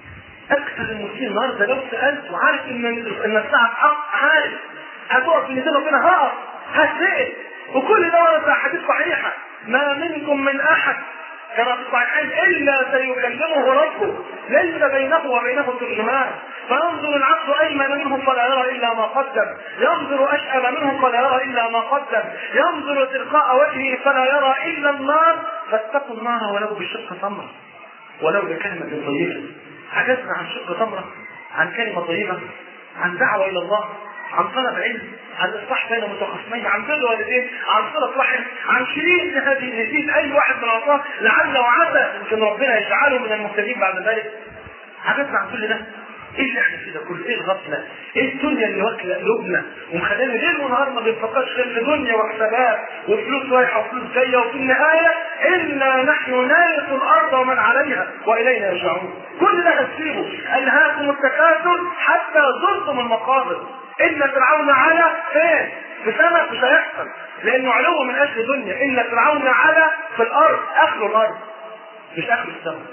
اكثر المسلمين النهارده لو سالت وعارف ان الساعه حق، عارف هتقف في نزول ربنا، هقف هتسال. وكل ده ورد في احاديث صحيحه: ما منكم من احد كما في الصحيحين الا سيكلمه ربه ليس بينه وبينه ترجمان، فينظر العبد ايمن منه فلا يرى الا ما قدم، ينظر اشأم منه فلا يرى الا ما قدم، ينظر تلقاء وجهه فلا يرى الا النار، فاتقوا النار ولو بشق تمره ولو بكلمه طيبه. عجزنا عن شق تمره، عن كلمه طيبه، عن دعوه الى الله، عن طلب علم، عن اصلاح بين متخاصمين، عن بر والدين، عن صله رحم، عن شريك هذه الهديه اي واحد من الله لعل وعسى يمكن ربنا يجعله من المهتدين بعد ذلك. عجزنا عن كل ده. ايه اللي احنا فيه ده كله؟ ايه الغفله؟ ايه الدنيا اللي واكله قلوبنا ومخلينا ليل ونهار ما بنفكرش غير في دنيا وحسابات وفلوس رايحه وفلوس جايه، وفي النهايه انا نحن نرث الارض ومن عليها والينا يرجعون. كل ده هتسيبه. الهاكم التكاثر حتى زرتم المقابر. ان فرعون علا فين؟ في سماء مش هيحصل، لانه علو من اجل دنيا. ان فرعون علا في الارض، اخر الارض مش اخر السماء.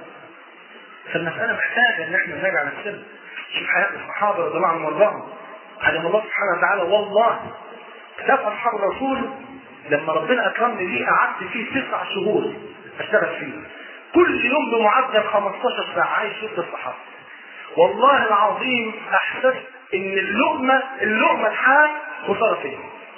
فالمساله محتاجه ان احنا نراجع نفسنا. شوف حياه الصحابه رضي الله عنهم وارضاهم، علم الله سبحانه وتعالى. والله كتاب اصحاب الرسول لما ربنا اكرمني بيه قعدت فيه 9 شهور اشتغل فيه، كل يوم بمعدل 15 ساعه عايش وسط الصحابه. والله العظيم احسست ان اللقمه الحال خساره فيا.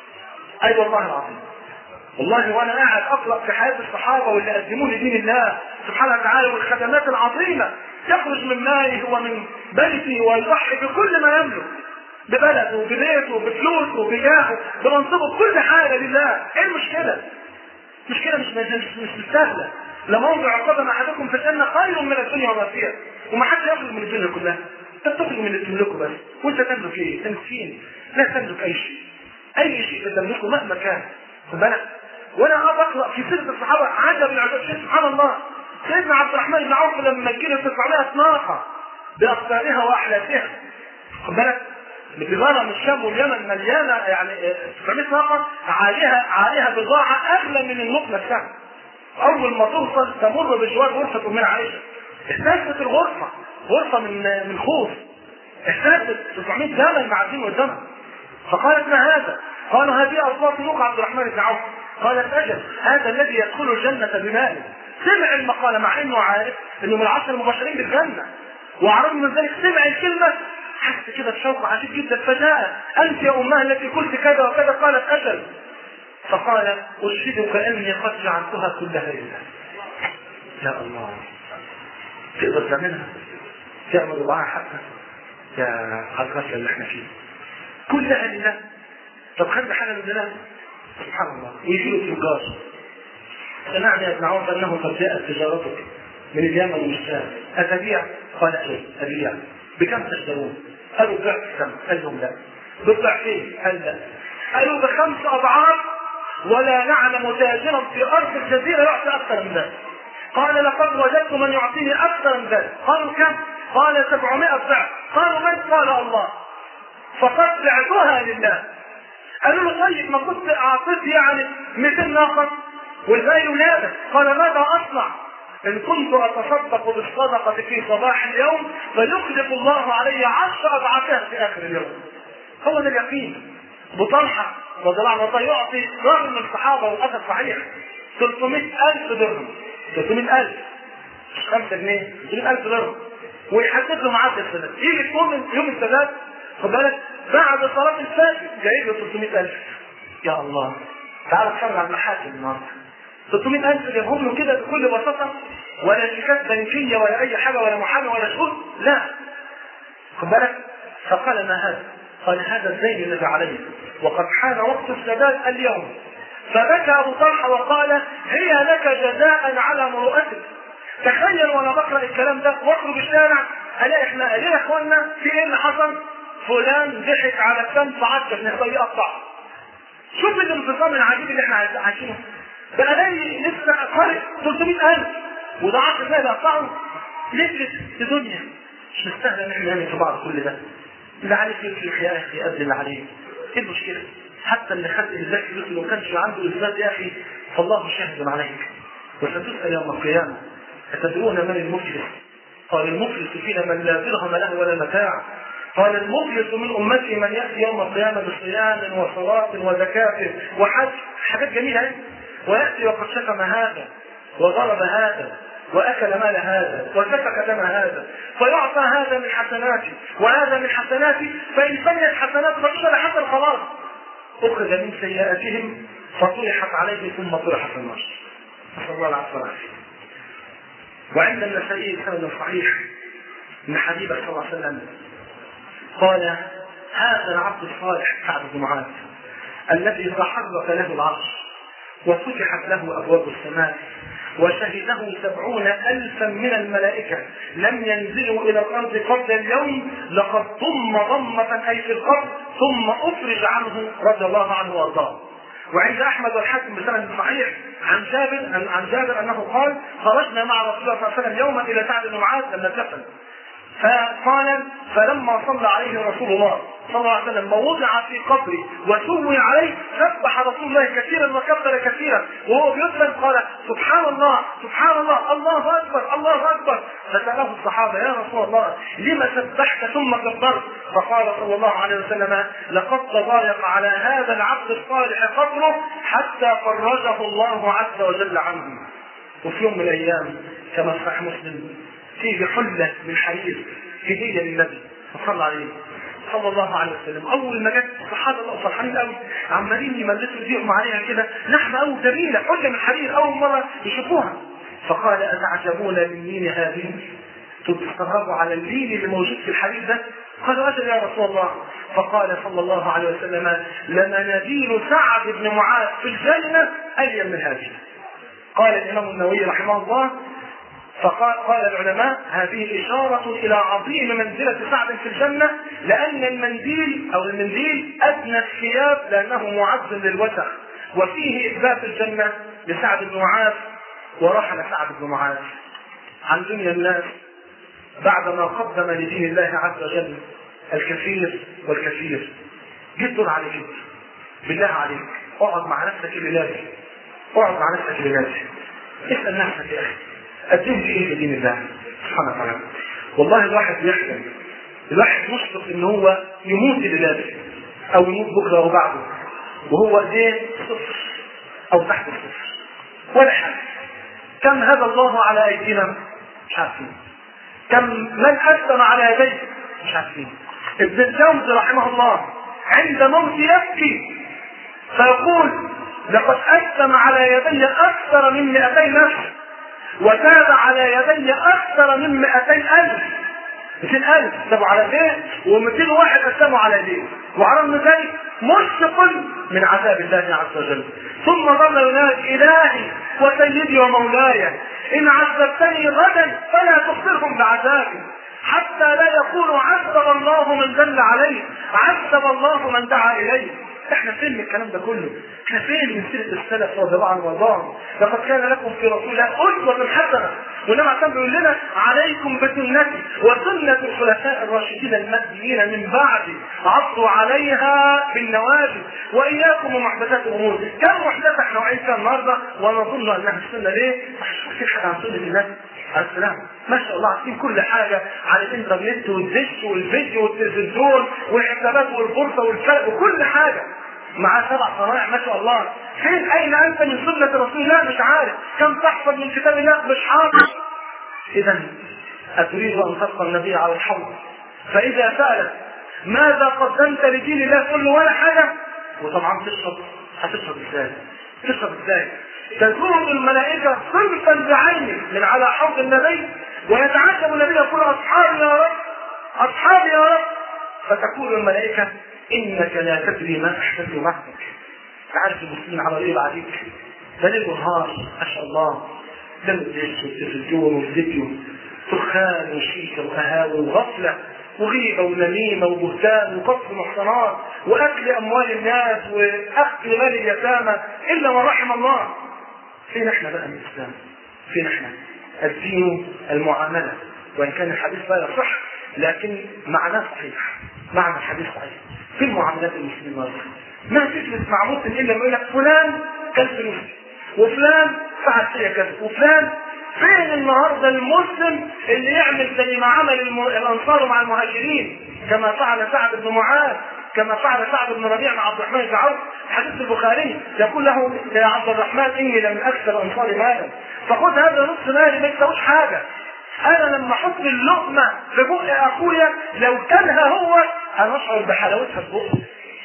اي والله العظيم. والله وانا قاعد اقرا في حياه الصحابه واللي قدموا لي دين الله سبحانه وتعالى والخدمات العظيمه، يخرج من ماله ومن بيته ويضحي بكل ما يملك، ببلده وببيته وبفلوسه وبجاهه بمنصبه، بكل حاجه لله. ايه المشكله؟ مشكله مش سهله. لموضع قدم احدكم في الجنه خير من الدنيا وما فيها. وما حد يخرج من الدنيا كلها، انت تخرج من اللي تملكه بس، وانت تملك ايه؟ تملك فين؟ لا تملك اي شيء. اي شيء تملكه مهما كان. خد بالك. وانا اقرا في سيره الصحابه عجب العجب، سبحان الله. سيدنا عبد الرحمن بن عوف لما جه 900 ناقه باقطارها واحلافها، خد بالك، بتجاره من الشام واليمن مليانه، يعني 900 ناقه عليها بضاعه اغلى من النقل نفسها. اول ما توصل تمر بجوار غرفه امنا عائشه، احتاجت الغرفه غرفه من خوف، احتاجت 900 جمل معدين قدامها. فقالت: ما هذا؟ قالوا: هذه اصوات نوق عبد الرحمن بن عوف. قالت: اجل، هذا الذي يدخل الجنه بماله. سمع المقاله مع انه عارف انه من العشر المبشرين بالجنه، وعرض من ذلك سمع الكلمه، حس كده بشوق عجيب جدا، فجاء: انت يا امها التي قلت كذا وكذا؟ قالت: اجل. فقال: اشهدك اني قد جعلتها كلها لله. يا الله، تقدر تعملها؟ تعمل ربعها حتى يا على الغفله اللي احنا فيه كلها لله. طب خلي حاجه لله سبحان الله. ويجيله تجار، سمعنا يا ابن عمر انه قد جاءت تجارتك من اليمن والشام اتبيع؟ قال ايه ابيع. بكم تشترون؟ قالوا بضعف كم؟ قال لهم لا. بضعفين؟ قال لا. قالوا ب5 أضعاف ولا نعلم تاجرا في ارض الجزيره يعطي اكثر من ذلك. قال لقد وجدت من يعطيني اكثر من ذلك. قالوا كم؟ قال 700 ضعف. قالوا من؟ قال الله. فقد بعتها لله. قالوا له طيب ما كنت اعطيت يعني 200 ناقه والباقي ولادك. قال ماذا اصنع؟ ان كنت اتصدق بالصدقه في صباح اليوم فيخلف الله علي 10 أضعافها في اخر اليوم. هو ده اليقين. ابو طلحه رضي الله عنه يعطي رجل من الصحابه والاثر صحيح 300,000 درهم. 300,000 مش 5 جنيه، 300,000 درهم. ويحدد له ميعاد السداد. يجي يوم السداد خد بالك بعد صلاه الفجر جايب له 300,000. يا الله تعالى اتفرج على المحاكم النهارده. 300,000 جابهم له كده بكل بساطه، ولا شيكات بنكيه ولا اي حاجه ولا محامي ولا شهود، لا. خد بالك. فقال ما هذا؟ قال هذا الدين الذي عليه وقد حان وقت السداد اليوم. فبكى ابو طلحه وقال هي لك جزاء على مروءتك. تخيل وانا بقرا الكلام ده واخرج الشارع الاقي احنا يا اخوانا في ايه اللي حصل؟ فلان ضحك على كم فعدت من الطريقه بتاعته. شوف الانفصام العجيب اللي احنا عايشينه. بقى لي لسه قارئ 300,000 وده 10 سنين اقطعه. نجلس في دنيا مش مستاهل ان احنا نعمل في بعض كل ده. اللي عليك يمشي يا اخي قد اللي عليه. ايه المشكله؟ حتى اللي خد الزكاه فلوس لو كانش عنده اثبات يا اخي فالله شاهد عليك. وستسال يوم القيامه أتدرون من المفلس؟ قال المفلس فينا من لا درهم له ولا متاع. قال المفلس من امتي من ياتي يوم القيامه بصيام وصلاه وزكاه وحج، حاجات جميله، وياتي وقد شتم هذا وضرب هذا واكل مال هذا وسفك دم هذا، فيعطى هذا من حسناتي وهذا من حسناتي، فان فنيت حسنات فقيل حتى الخلاص اخرج من سيئاتهم فطرحت عليه ثم طرح في النار. نسال الله العفو والعافيه. وعند النسائي سند صحيح من حبيبه صلى الله عليه وسلم قال هذا العبد الصالح سعد بن معاذ الذي تحرك له العرش وفتحت له ابواب السماء وشهده 70,000 من الملائكة لم ينزلوا إلى الأرض قبل اليوم لقد ضم ضمة أي في القبر ثم أفرج عنه رضي الله عنه وارضاه. وعند أحمد والحاكم بسند صحيح عن جابر أنه قال خرجنا مع رسول الله صلى الله عليه وسلم يوما إلى سعد بن معاذ لما دفن، فقال فلما صلى عليه رسول الله صلى الله عليه وسلم ووضع في قبره وسوي عليه سبح رسول الله كثيرا وكبر كثيرا وهو بيدفن قال سبحان الله سبحان الله الله اكبر الله اكبر. فسأله الصحابه يا رسول الله لما سبحت ثم كبرت؟ فقال صلى الله عليه وسلم لقد تضايق على هذا العبد الصالح قبره حتى فرجه الله عز وجل عنه. وفي يوم من الايام كما في صحيح مسلم تيجي حله من حرير هديه للنبي صلى عليه صلى الله عليه وسلم. اول ما جت الصحابه الله فرحانين قوي عمالين يملسوا ايديهم عليها كده نحن اول جميله حله من حرير اول مره يشوفوها. فقال اتعجبون من مين هذه؟ تستغربوا على اللين اللي موجود في الحرير ده؟ قالوا اجل يا رسول الله. فقال صلى الله عليه وسلم لمناديل سعد بن معاذ في الجنه الين من هذه. قال الامام النووي رحمه الله فقال العلماء هذه إشارة إلى عظيم منزلة سعد في الجنة لأن المنديل أدنى الثياب لأنه معز للوسخ، وفيه إثبات الجنة لسعد بن معاذ. ورحل سعد بن معاذ عن دنيا الناس بعدما قدم لدين الله عز وجل الكثير والكثير. جد عليك بالله عليك اقعد مع نفسك الليلة، اقعد مع نفسك الليلة اسأل نفسك يا أخي قدمت ايه في دين الله سبحانه وتعالى. والله الواحد بيحزن، الواحد مشفق ان هو يموت لله او يموت بكره او بعده وهو ايديه صفر او تحت الصفر ولا حاجه. كم هدى الله على ايدينا مش عارفين، كم من اسلم على يديه مش عارفين. ابن الجوزي رحمه الله عند موت يبكي فيقول لقد اسلم على يدي اكثر من 200 نفس وتاب على يدي اكثر من 200,000. 200,000 تابوا على يديه، و200 واحد اسلموا على يديه، وعرفنا ذلك مشفق من عذاب الله عز وجل. ثم ظل ينادي: الهي وسيدي ومولاي ان عذبتني غدا فلا تخبرهم بعذابي، حتى لا يقولوا عذب الله من دل عليه، عذب الله من دعا اليه. احنا فين من الكلام ده كله؟ احنا فين من سيره السلف رضي الله عنهم وارضاهم؟ لقد كان لكم في رسول الله اسوه حسنه. والنبي عليه بيقول لنا: عليكم بسنتي وسنه الخلفاء الراشدين المهديين من بعدي، عضوا عليها بالنواجذ واياكم ومحدثات الامور. كم محدثه احنا وعين فيها النهارده ونظن انها السنه؟ ليه؟ عشان في حاجه عن سنه النبي عليه السلام. ما شاء الله عارفين كل حاجه على الانترنت والدش والفيديو والتلفزيون والحسابات والبورصه والفرق وكل حاجه. معاه 7 صنائع ما شاء الله. فين اين انت من سنه رسول الله؟ مش عارف. كم تحفظ من كتاب الله؟ مش حافظ. اذا اتريد ان تلقى النبي على الحوض، فاذا سالت ماذا قدمت لدين الله تقول له ولا حاجه. وطبعا هتشرب ازاي؟ تشرب ازاي؟ تزور الملائكه صرفا بعينه من على حوض النبي، ويتعجب النبي يقول: اصحابي يا رب، اصحابي يا رب. فتقول الملائكه: انك لا تدري ما احدث معك. تعرف المسلمين على ايه بعديك؟ ده ليل ونهار ما شاء الله، ده الدش والتلفزيون والفيديو، دخان وشيشه وقهاوي وغفله وغيبه ونميمه وبهتان وقصف محصنات واكل اموال الناس واخذ مال اليتامى الا من رحم الله. فين احنا بقى من الاسلام؟ فين احنا؟ الدين المعامله، وان كان الحديث لا يصح لكن معناه صحيح، معنى الحديث صحيح. في المعاملات المسلمه ما تجلس مع مسلم الا لما يقول لك فلان كان فلوس وفلان فعل فيها كذا وفلان. فين النهارده المسلم اللي يعمل زي ما عمل الانصار مع المهاجرين، كما فعل سعد بن معاذ، كما فعل سعد بن ربيع مع عبد الرحمن بن عوف؟ حديث البخاري يقول له: يا عبد الرحمن اني لمن اكثر انصار مالا، فخذ هذا نصف مالي ما يساويش حاجه. انا لما احط اللقمه في بق اخويا لو كانها هو انا اشعر بحلاوتها في بقي.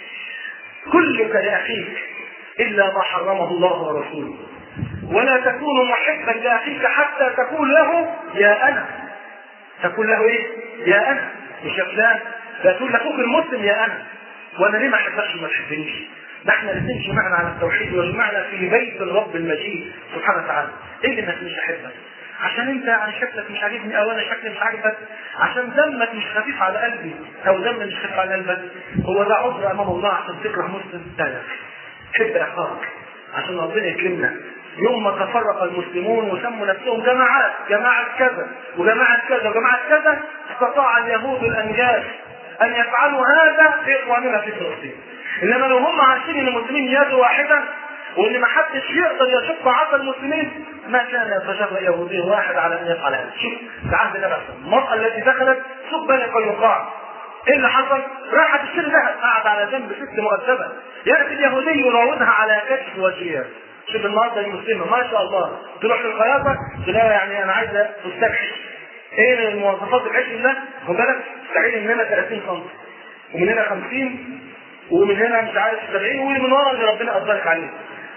كلك لاخيك الا ما حرمه الله ورسوله، ولا تكون محبا لاخيك حتى تقول له يا انا. تقول له ايه؟ يا انا، مش يا فلان. لا تقول لاخوك المسلم يا انا. وانا ليه ما احبكش وما تحبنيش؟ ده احنا الاثنين جمعنا على التوحيد وجمعنا في بيت الرب المجيد سبحانه وتعالى. ايه اللي مش احبك؟ عشان انت يعني شكلك مش عاجبني او انا شكلي مش عاجبك؟ عشان دمك مش خفيف على قلبي او دمك مش خفيف على قلبك؟ هو ده عذر امام الله عشان تكره مسلم؟ لا لا، حب اخاك عشان ربنا يكرمنا. يوم ما تفرق المسلمون وسموا نفسهم جماعات، جماعة كذا وجماعة كذا وجماعة كذا، استطاع اليهود الانجاز ان يفعلوا هذا في اخواننا في فلسطين. انما لو هم عارفين ان المسلمين يد واحدة وان ما حدش يقدر يشق عصا المسلمين ما كان يتجرأ يهودي واحد على ان يفعل هذا. شوف في عهد النبي المرأة التي دخلت سوق بني قينقاع، ايه اللي حصل؟ راحت تشتري ذهب، قعد على جنب ست مؤدبة، ياتي اليهودي يراودها على كتف وجهها. شوف النهارده المسلمه ما شاء الله تروح للخياطه تلاقي يعني انا عايزه تستكشف ايه المواصفات العشر ده، خد بالك تستعين من هنا 30 سم ومن هنا 50 ومن هنا مش عارف 70 ومن ورا اللي ربنا قدرك عليه.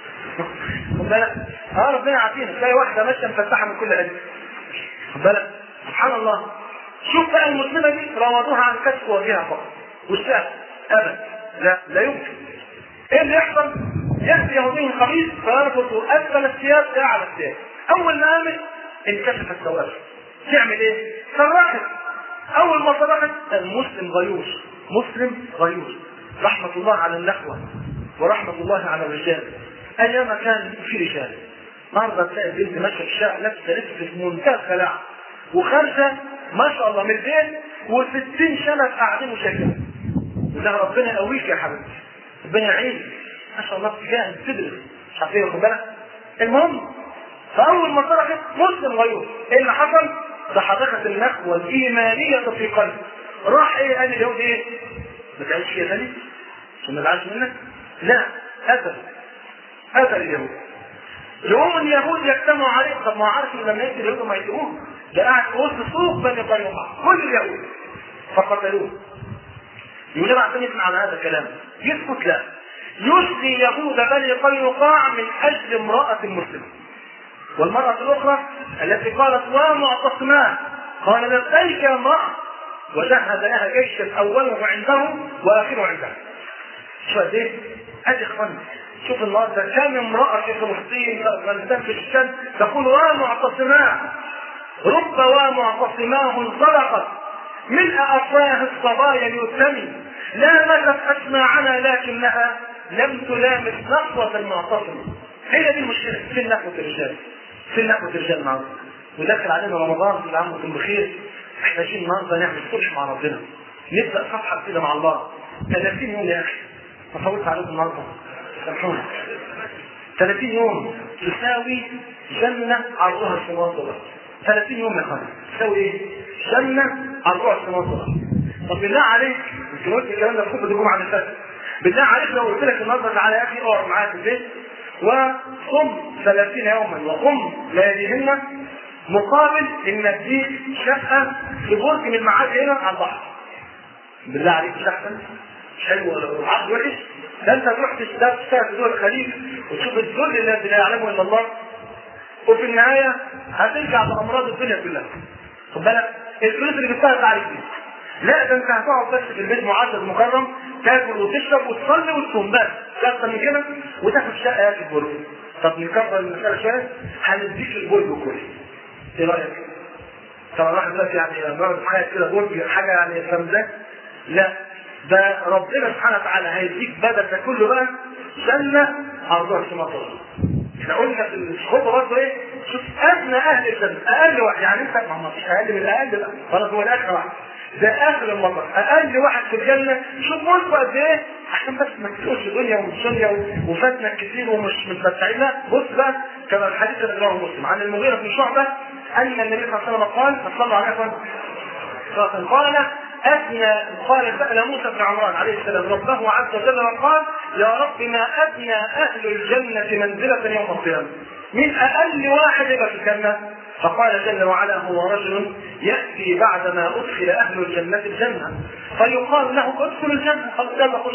خد بالك ربنا يعافينا، تلاقي واحده ماشيه مفتحه من كل حته. خد بالك سبحان الله. شوف بقى المسلمه دي راودوها عن كتف وجهها فقط والسقف ابدا، لا يمكن. ايه اللي يحصل؟ يأتي يهودي الخبيث فيربط اسفل الثياب باعلى الثياب. اول ما قامت انكشفت سوءتها. تعمل ايه؟ صرخت. اول ما صرخت المسلم غيور، مسلم غيور. رحمة الله على النخوة ورحمة الله على الرجال. ايام كان في رجال، النهارده تلاقي البنت ماشيه في الشارع لابسه لبس في منتهى الخلاعه وخارجه ما شاء الله من البيت و60 شنب قاعدين وشايفينها. وده ربنا يقويك يا حبيبتي، ربنا يعينك ما شاء الله تجاهد تدرس مش عارف ايه. واخد بالك؟ المهم فاول ما صرخت مسلم غيور، ايه اللي حصل؟ تحركت النخوه الايمانيه في قلبه. راح ايه قال اليهود ايه؟ ما تعيش فيها ثاني عشان ما تزعلش منك؟ لا، قتل اليهود. يوم اليهود يجتمعوا عليه. طب ما عارف ان لما يجي اليهود ما يجيبوه، ده قاعد في وسط سوق بني قينقاع كل اليهود فقتلوه. يقول عشان يسمع على هذا الكلام يسكت؟ لا، يسقي يهود بني قينقاع من اجل امرأة مسلمة. والمرأة الأخرى التي قالت ومعتصمان قال لبيك يا امرأة، وجهز لها جيشا أوله عنده وآخره عنده. شو قد ايه؟ ادي اخوانا، شوف النهارده كم امرأة في فلسطين وافغانستان في الشام تقول ومعتصمان، رب ومعتصماه صدقت ملء افواه الصبايا اليتم، لامست اسماعنا لكنها لم تلامس نقوة المعتصم. هي دي المشكلة في نقوة الرجال، في نقوة الرجال النهارده. ودخل علينا رمضان كل عام وانتم بخير، محتاجين النهارده نعمل صلح مع ربنا، نبدا صفحه كده مع الله. 30 يوم يا اخي، ما فوتش عليكم النهارده، سامحوني. 30 يوم تساوي جنة عرضها السماوات والارض. 30 يوم يا اخوان تساوي ايه؟ جنة عرضها السماوات والارض. طب بالله عليك، يمكن قلت الكلام ده في خطبة الجمعة اللي فاتت، بالله عليك لو قلت لك النهارده تعالى يا اخي اقعد معايا في البيت وصم 30 يوما وقم لياليهن مقابل ان اديك شقة في برج من المعادي هنا على البحر. بالله عليك مش احسن؟ مش حلو ولا عبد وحش؟ ده انت تروح تشتغل في دول الخليج وتشوف الذل الذي لا يعلمه الا الله، وفي النهايه هترجع بامراض الدنيا كلها. خد بالك الفلوس اللي جبتها عليك دي، لا ده انت هتقعد بس في البيت معزز مكرم، تاكل وتشرب وتصلي وتصوم بس، مش اكتر من كده، وتاخد شقه يا اخي برج. طب نكبر المساله شويه، هنديك البرج كله. ايه رايك؟ طبعا الواحد دلوقتي يعني بيقعد معايا كده برج حاجه يعني فاهم؟ لا ده ربنا سبحانه وتعالى هيديك بدل ده كله بقى جنة عرضها السماوات والارض. احنا قلنا في الخطبه برضه ايه؟ شوف ادنى اهل الجنه، اقل واحد، يعني انت ما فيش اقل من الاقل بقى، خلاص هو الاخر واحد، ده اخر المطر، اقل واحد في الجنه. شوف ملكه قد ايه، عشان بس ما تقولش دنيا ومش دنيا وفاتنا كتير ومش متمتعين. لا بص بقى كما الحديث اللي رواه مسلم عن المغيرة بن شعبة ان النبي صلى الله عليه وسلم قال صلى عليه وسلم قال سأل موسى بن عمران عليه السلام ربه عز وجل وقال يا رب ما أدنى أهل الجنة منزلة يوم القيامة، من أقل واحد يبقى في الجنة؟ فقال جل وعلا هو رجل يأتي بعدما أدخل أهل الجنة الجنة فيقال له ادخل الجنة، خلاص يلا خش،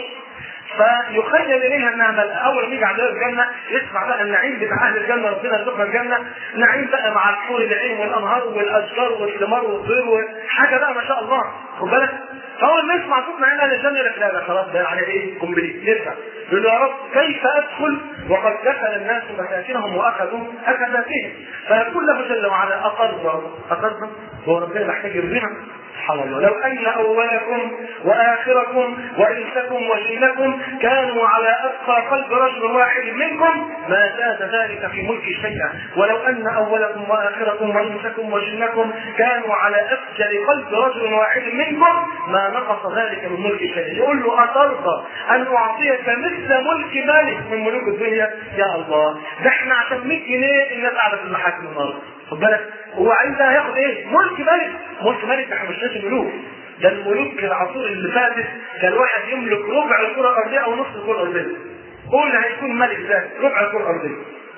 فيخيل اليها انها اول ما يجي عند الجنه يسمع بقى النعيم بتاع اهل الجنه، ربنا يرزقنا الجنه نعيم بقى مع الحور العين والانهار والاشجار والثمار والطير وحاجه بقى ما شاء الله، خد بالك. فاول ما يسمع صوت نعيم اهل الجنه يقول لك لا خلاص ده على ايه كومبليت، يرجع يقول له يا رب كيف ادخل وقد دخل الناس مساكنهم واخذوا اخذاتهم، فيقول له جل وعلا اقرض هو ربنا محتاج يرضينا. سبحان الله، لو ان اولكم واخركم وانسكم وجنكم كانوا على اتقى قلب رجل واحد منكم ما زاد ذلك في ملك شيئا، ولو ان اولكم واخركم وانسكم وجنكم كانوا على افجر قلب رجل واحد منكم ما نقص ذلك من ملك شيئا. يقول له اترضى ان اعطيك مثل ملك مالك من ملوك الدنيا؟ يا الله، ده احنا عشان 100 جنيه الناس قاعده في المحاكم النهارده، خد بالك. هو عايزها ياخد ايه؟ ملك ملك، ملك ملك. احنا مش ناس ملوك، ده الملوك العصور اللي فاتت كان واحد يملك ربع الكره الارضيه او نصف الكره الارضيه. قول هيكون ملك ذلك ربع الكره الارضيه،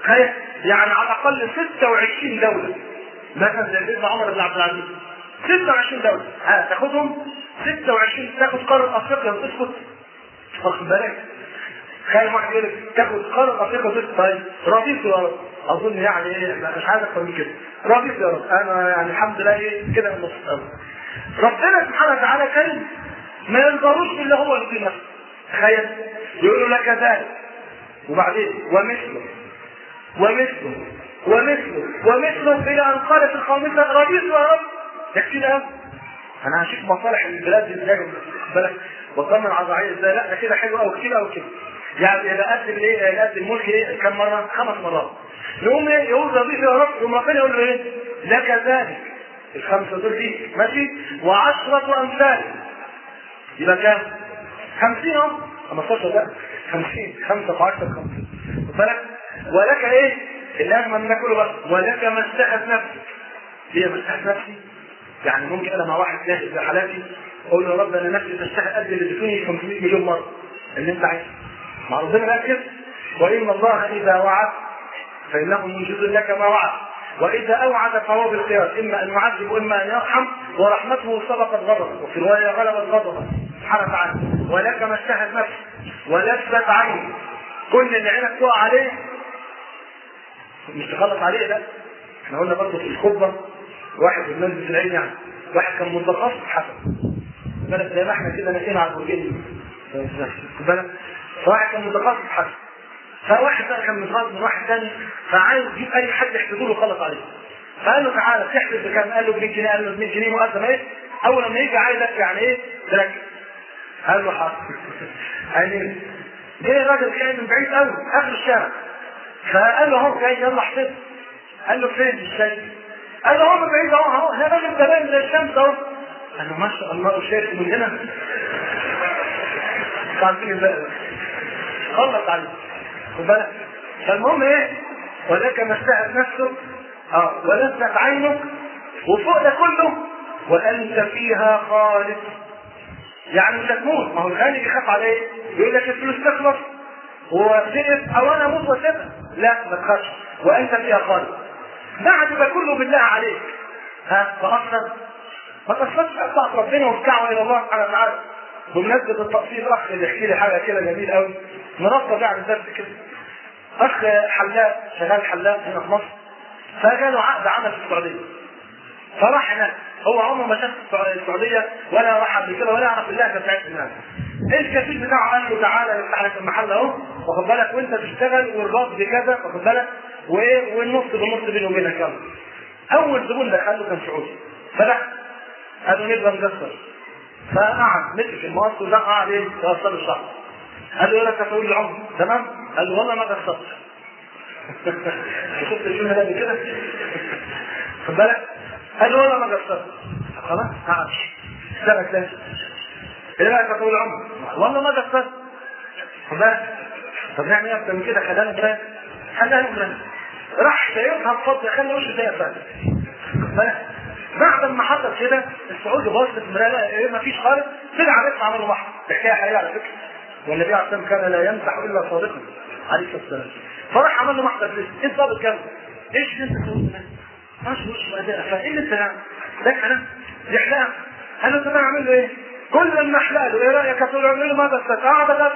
يعني على الاقل 26 دوله، مثلا زي سيدنا عمر بن عبد العزيز 26 دوله، تاخدهم 26، تاخد قاره افريقيا وتسكت، واخد بالك. خلي واحد يقول لك تاخد قاره افريقيا وتسكت، طيب رضيت يا رب، اظن يعني ايه مش عايز اكتر من كده، رضيت يا رب انا يعني الحمد لله ايه كده من نص. ربنا سبحانه وتعالى كريم ما ينظروش باللي هو اللي نفسه. تخيل يقولوا لك ذلك وبعدين ومثله ومثله ومثله ومثله الى ان قالت الخامسه رضيت يا رب. ده كتير قوي، انا هشوف مصالح البلاد دي ازاي بالك وطمن على الرعيه ازاي، لا ده كده حلو قوي كتير قوي كده. يعني يبقى قد الايه؟ قد الملك ايه؟ كم مره؟ 5 مرات. يقوم ايه؟ يقول رضيت يا رب، يقوم ربنا يقول له ايه؟ لك ذلك، ال5 دول دي ماشي، و10 امثال يبقى كام؟ 50 اهو، 15 بقى 50، 5 في 10 50. خد بالك. ولك ايه؟ اللي اجمل من كله بقى، ولك ما استحت نفسك. هي ما استحت نفسي؟ يعني ممكن انا مع واحد ناشئ زي حالاتي اقول له يا رب انا نفسي تستحق قد اللي اديتوني 500 مليون مره اللي انت عايزه. مع ربنا بقى كده، وان الله اذا وعد فانه منجز لك ما وعد، واذا اوعد فهو بالخيار، اما ان يعذب واما ان يرحم، ورحمته سبقت غضبه، وفي روايه غلبت غضبه سبحانه وتعالى. ولك ما اشتهت نفسك ولذت عينك، كل اللي عينك تقع عليه مش تخلص عليه لا. احنا قلنا برضه في الخطبه واحد من الناس في العين يعني واحد كان متخصص حسن بالك زي ما احنا كده نسينا على البرجين بالك فواحد كان متخصص حسن فواحد بقى كان متغاظ من واحد ثاني فعايز يجيب اي حد يحسبه له خلص عليه فقال له تعالى تحسب بكام؟ قال له ب 100 جنيه. قال له ب 100 جنيه مقدم ايه؟ اول لما يجي عايزك يعني ايه؟ تركز. قال له حاضر. يعني جه الراجل جاي من بعيد قوي اخر الشارع فقال له اهو جاي يلا احسب. قال له فين الشيء؟ قال له هو من بعيد اهو انا راجل تمام زي الشمس اهو. قال له ما شاء الله وشايف من هنا. عارفين الباقي خلص عليه خد بالك. فالمهم ايه؟ ولك ما اشتهت نفسك ولذت عينك وفوق ده كله وانت فيها خالد. يعني مش هتموت. ما هو الغني بيخاف على ايه؟ يقول لك الفلوس تخلص وتقف او انا اموت واسيبها. لا ما تخافش وانت فيها خالد. بعد ده كله بالله عليك فاصلا ما تقصدش بطاعة ربنا والدعوه الى الله سبحانه وتعالى. بمناسبه التقصير اخ اللي يحكي لي حاجه كده جميل قوي مرتب يعني درس كده. اخ حلاق شغال حلاق هنا في مصر فجاله عقد عمل في السعوديه فراح هناك. هو عمره ما شاف السعوديه ولا راح قبل كده ولا يعرف اللهجه بتاعت الناس. الكفيل بتاعه قال له تعالى يفتح لك المحل اهو واخد بالك وانت تشتغل والراتب بكذا واخد بالك وايه والنص بالنص بينه وبينك يلا. اول زبون دخل له كان سعودي فدخل قال له نبغى نقصر فقعد مسك المقص وده قعد ايه يوصل الشعر. قال له ايه لك تقول لي عمر تمام؟ قال له والله ما قصرت. شفت الجمله ده كده خد بالك. قال له والله ما قصرت. خلاص قعد اشتغل تاني. ايه رايك تقول عمر؟ والله ما قصرت. خد بالك. طب نعمل ايه اكتر من كده؟ خلاني بلاد خلاني بلاد راح سيرها بفضل خلي وشه زي الفاتح. بعد ما حصل كده السعودي باص في المرايه ايه ما فيش خالص طلع عليه عملوا محض. الحكايه حقيقيه على فكره والنبي عليه الصلاه والسلام كان لا يمسح الا صادقا عليه الصلاه والسلام. فراح عمل له محضر ليه؟ ايه الضابط كام؟ ايش اللي انت تقول ده؟ ماشي وش بقى فايه اللي انت ده انا يحلق. انا طب اعمل له ايه؟ كل ما احلق له ايه رايك تقول له ماذا استطعت قاعد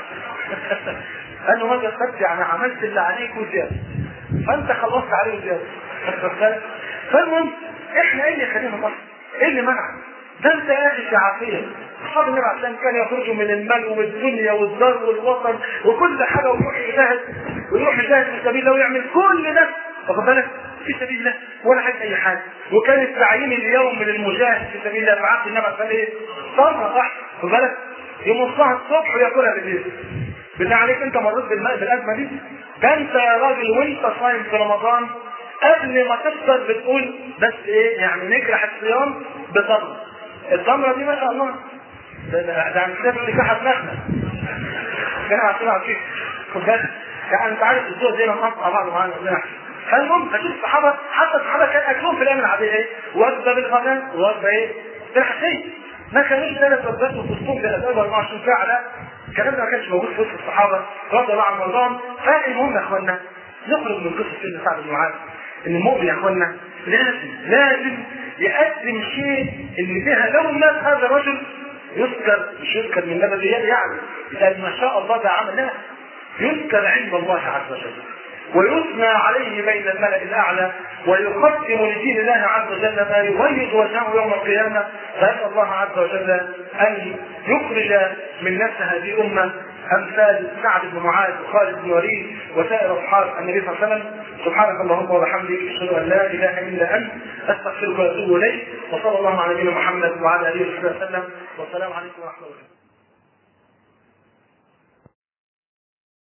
قال له ماذا استطعت يعني عملت اللي عليك وزياده فانت خلصت عليه وزياده. فالمهم احنا ايه اللي خلينا نصر؟ ايه اللي منع؟ ده انت يا اخي عافيه. اصحاب النبي عليه الصلاه كانوا يخرجوا من المال والدنيا والدار والوطن وكل حاجه ويروح يجاهد في سبيل الله ويعمل كل ده واخد بالك في سبيل الله ولا حاجه اي حاجه. وكان التعيين اليوم من المجاهد في سبيل الله في عهد النبي عليه الصلاه ايه؟ صبر صح واخد بالك يمصها الصبح وياكلها بالليل. بالله عليك انت مريت بالازمه دي؟ ده انت يا راجل وانت صايم في رمضان قبل ما تفطر بتقول بس ايه يعني نجرح الصيام بتمره. التمره دي ما شاء الله ده عن كده نكاح دماغنا كده عارفين فيك خد بالك يعني انت عارف الزوج زي ما نقطع بعض معانا فالمهم فشوف الصحابه حتى الصحابه كان اكلهم في الايام العاديه ايه؟ وجبه بالغداء ووجبه ايه؟ بالعشيه. ما كانوش 3 وجبات وتصوم بالاسبوع 24 ساعه لا الكلام ده ما كانش موجود في وسط الصحابه رضي الله عنهم وارضاهم. فالمهم يا اخوانا نخرج من قصه سيدنا سعد بن معاذ ان المؤمن يا اخوانا لازم يقدم شيء اللي فيها لو مات هذا الرجل يذكر مش يذكر من نبذيات يعني لان ما شاء الله ده عمل لا يذكر عند الله عز وجل ويثنى عليه بين الملأ الأعلى ويقدم لدين الله عز وجل ما يغيظ وجهه يوم القيامة. فأسأل الله عز وجل أن يخرج من نفس هذه الأمة أمثال سعد بن معاذ وخالد بن وليد وسائر أصحاب النبي صلى الله عليه وسلم. سبحانك اللهم وبحمدك أشهد أن لا إله إلا أنت أستغفرك وأتوب إليك وصلى الله على نبينا محمد وعلى آله وصحبه وسلم والسلام عليكم ورحمة الله.